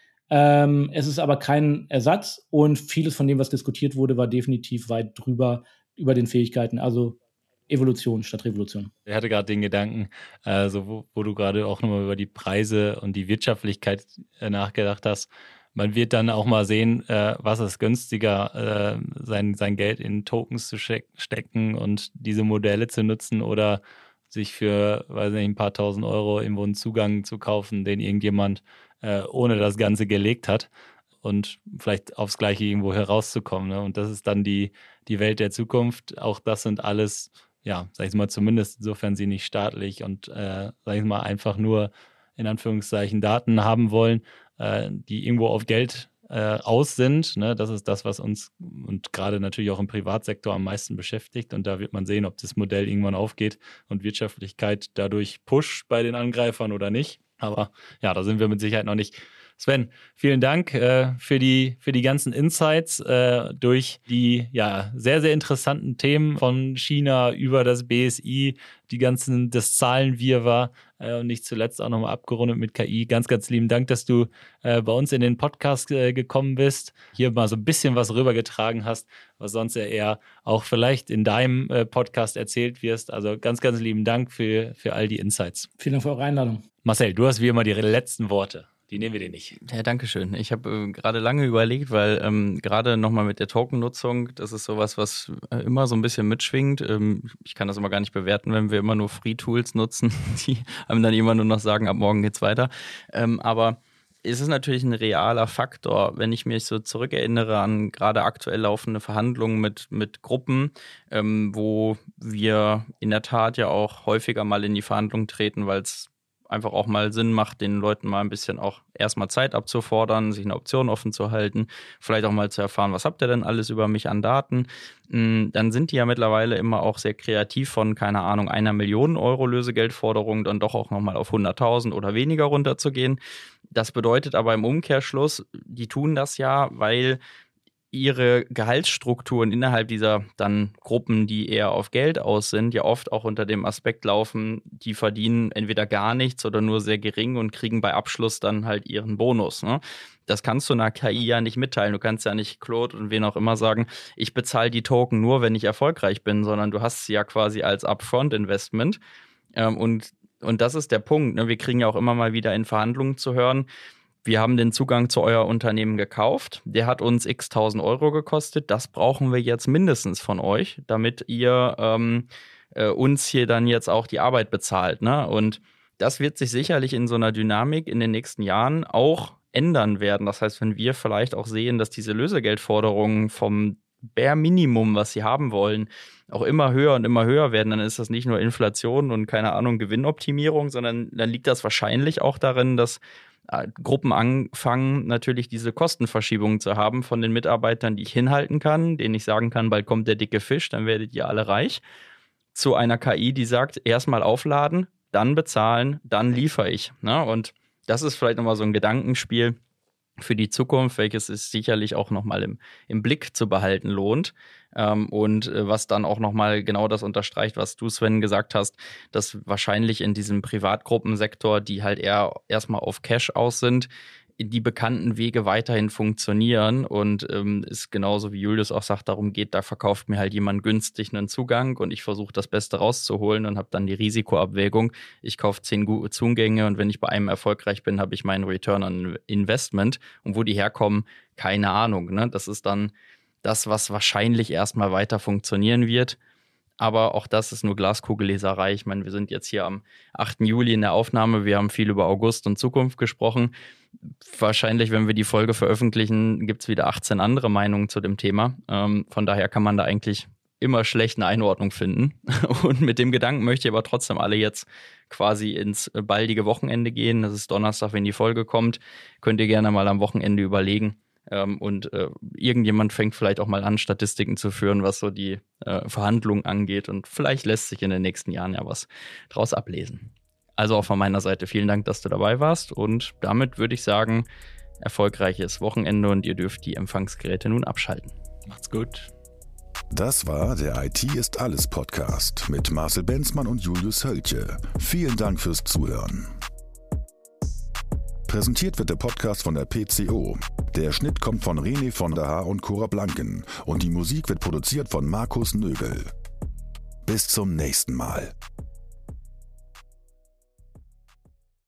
Es ist aber kein Ersatz, und vieles von dem, was diskutiert wurde, war definitiv weit drüber über den Fähigkeiten. Also Evolution statt Revolution. Ich hatte gerade den Gedanken, wo du gerade auch nochmal über die Preise und die Wirtschaftlichkeit nachgedacht hast. Man wird dann auch mal sehen, was ist günstiger, sein Geld in Tokens zu stecken und diese Modelle zu nutzen oder sich für, weiß nicht, ein paar tausend Euro irgendwo einen Zugang zu kaufen, den irgendjemand ohne das Ganze gelegt hat und vielleicht aufs Gleiche irgendwo herauszukommen. Ne? Und das ist dann die Welt der Zukunft. Auch das sind alles, ja, sag ich mal, zumindest insofern sie nicht staatlich und, sag ich mal, einfach nur in Anführungszeichen Daten haben wollen, die irgendwo auf Geld aus sind. Ne? Das ist das, was uns und gerade natürlich auch im Privatsektor am meisten beschäftigt. Und da wird man sehen, ob das Modell irgendwann aufgeht und Wirtschaftlichkeit dadurch pusht bei den Angreifern oder nicht. Aber ja, da sind wir mit Sicherheit noch nicht. Sven, vielen Dank für die ganzen Insights durch die ja sehr, sehr interessanten Themen von China über das BSI, das Zahlenwirrwarr und nicht zuletzt auch nochmal abgerundet mit KI. Ganz, ganz lieben Dank, dass du bei uns in den Podcast gekommen bist, hier mal so ein bisschen was rübergetragen hast, was sonst ja eher auch vielleicht in deinem Podcast erzählt wirst. Also ganz, ganz lieben Dank für all die Insights. Vielen Dank für eure Einladung. Marcel, du hast wie immer die letzten Worte. Die nehmen wir dir nicht. Ja, danke schön. Ich habe gerade lange überlegt, weil gerade nochmal mit der Token-Nutzung, das ist sowas, was immer so ein bisschen mitschwingt. Ich kann das immer gar nicht bewerten, wenn wir immer nur Free-Tools nutzen, die einem dann immer nur noch sagen, ab morgen geht's weiter. Aber es ist natürlich ein realer Faktor, wenn ich mich so zurückerinnere an gerade aktuell laufende Verhandlungen mit Gruppen, wo wir in der Tat ja auch häufiger mal in die Verhandlungen treten, weil es einfach auch mal Sinn macht, den Leuten mal ein bisschen auch erstmal Zeit abzufordern, sich eine Option offen zu halten, vielleicht auch mal zu erfahren, was habt ihr denn alles über mich an Daten? Dann sind die ja mittlerweile immer auch sehr kreativ von, keine Ahnung, 1 Million Euro Lösegeldforderung dann doch auch nochmal auf 100.000 oder weniger runterzugehen. Das bedeutet aber im Umkehrschluss, die tun das ja, weil ihre Gehaltsstrukturen innerhalb dieser dann Gruppen, die eher auf Geld aus sind, ja oft auch unter dem Aspekt laufen, die verdienen entweder gar nichts oder nur sehr gering und kriegen bei Abschluss dann halt ihren Bonus. Ne? Das kannst du einer KI ja nicht mitteilen. Du kannst ja nicht Claude und wen auch immer sagen, ich bezahle die Token nur, wenn ich erfolgreich bin, sondern du hast sie ja quasi als Upfront-Investment. Und das ist der Punkt. Ne? Wir kriegen ja auch immer mal wieder in Verhandlungen zu hören, wir haben den Zugang zu euer Unternehmen gekauft. Der hat uns x 1000 Euro gekostet. Das brauchen wir jetzt mindestens von euch, damit ihr uns hier dann jetzt auch die Arbeit bezahlt. Ne? Und das wird sich sicherlich in so einer Dynamik in den nächsten Jahren auch ändern werden. Das heißt, wenn wir vielleicht auch sehen, dass diese Lösegeldforderungen vom Bare Minimum, was sie haben wollen, auch immer höher und immer höher werden, dann ist das nicht nur Inflation und keine Ahnung, Gewinnoptimierung, sondern dann liegt das wahrscheinlich auch darin, dass Gruppen anfangen, natürlich diese Kostenverschiebungen zu haben von den Mitarbeitern, die ich hinhalten kann, denen ich sagen kann, bald kommt der dicke Fisch, dann werdet ihr alle reich, zu einer KI, die sagt, erstmal aufladen, dann bezahlen, dann liefere ich. Ne? Und das ist vielleicht nochmal so ein Gedankenspiel für die Zukunft, welches es sicherlich auch nochmal im Blick zu behalten lohnt. Und was dann auch nochmal genau das unterstreicht, was du, Sven, gesagt hast, dass wahrscheinlich in diesem Privatgruppensektor, die halt eher erstmal auf Cash aus sind, die bekannten Wege weiterhin funktionieren und es genauso wie Julius auch sagt, darum geht, da verkauft mir halt jemand günstig einen Zugang und ich versuche das Beste rauszuholen und habe dann die Risikoabwägung. Ich kaufe 10 Zugänge und wenn ich bei einem erfolgreich bin, habe ich meinen Return on Investment und wo die herkommen, keine Ahnung. Ne? Das ist dann das, was wahrscheinlich erstmal weiter funktionieren wird. Aber auch das ist nur Glaskugelleserei. Ich meine, wir sind jetzt hier am 8. Juli in der Aufnahme. Wir haben viel über August und Zukunft gesprochen. Wahrscheinlich, wenn wir die Folge veröffentlichen, gibt es wieder 18 andere Meinungen zu dem Thema. Von daher kann man da eigentlich immer schlecht eine Einordnung finden. Und mit dem Gedanken möchte ich aber trotzdem alle jetzt quasi ins baldige Wochenende gehen. Das ist Donnerstag, wenn die Folge kommt. Könnt ihr gerne mal am Wochenende überlegen. Und irgendjemand fängt vielleicht auch mal an, Statistiken zu führen, was so die Verhandlungen angeht. Und vielleicht lässt sich in den nächsten Jahren ja was draus ablesen. Also auch von meiner Seite vielen Dank, dass du dabei warst. Und damit würde ich sagen, erfolgreiches Wochenende und ihr dürft die Empfangsgeräte nun abschalten. Macht's gut. Das war der IT ist alles Podcast mit Marcel Benzmann und Julius Hölche. Vielen Dank fürs Zuhören. Präsentiert wird der Podcast von der PCO. Der Schnitt kommt von René von der Haar und Cora Blanken und die Musik wird produziert von Markus Nögel. Bis zum nächsten Mal.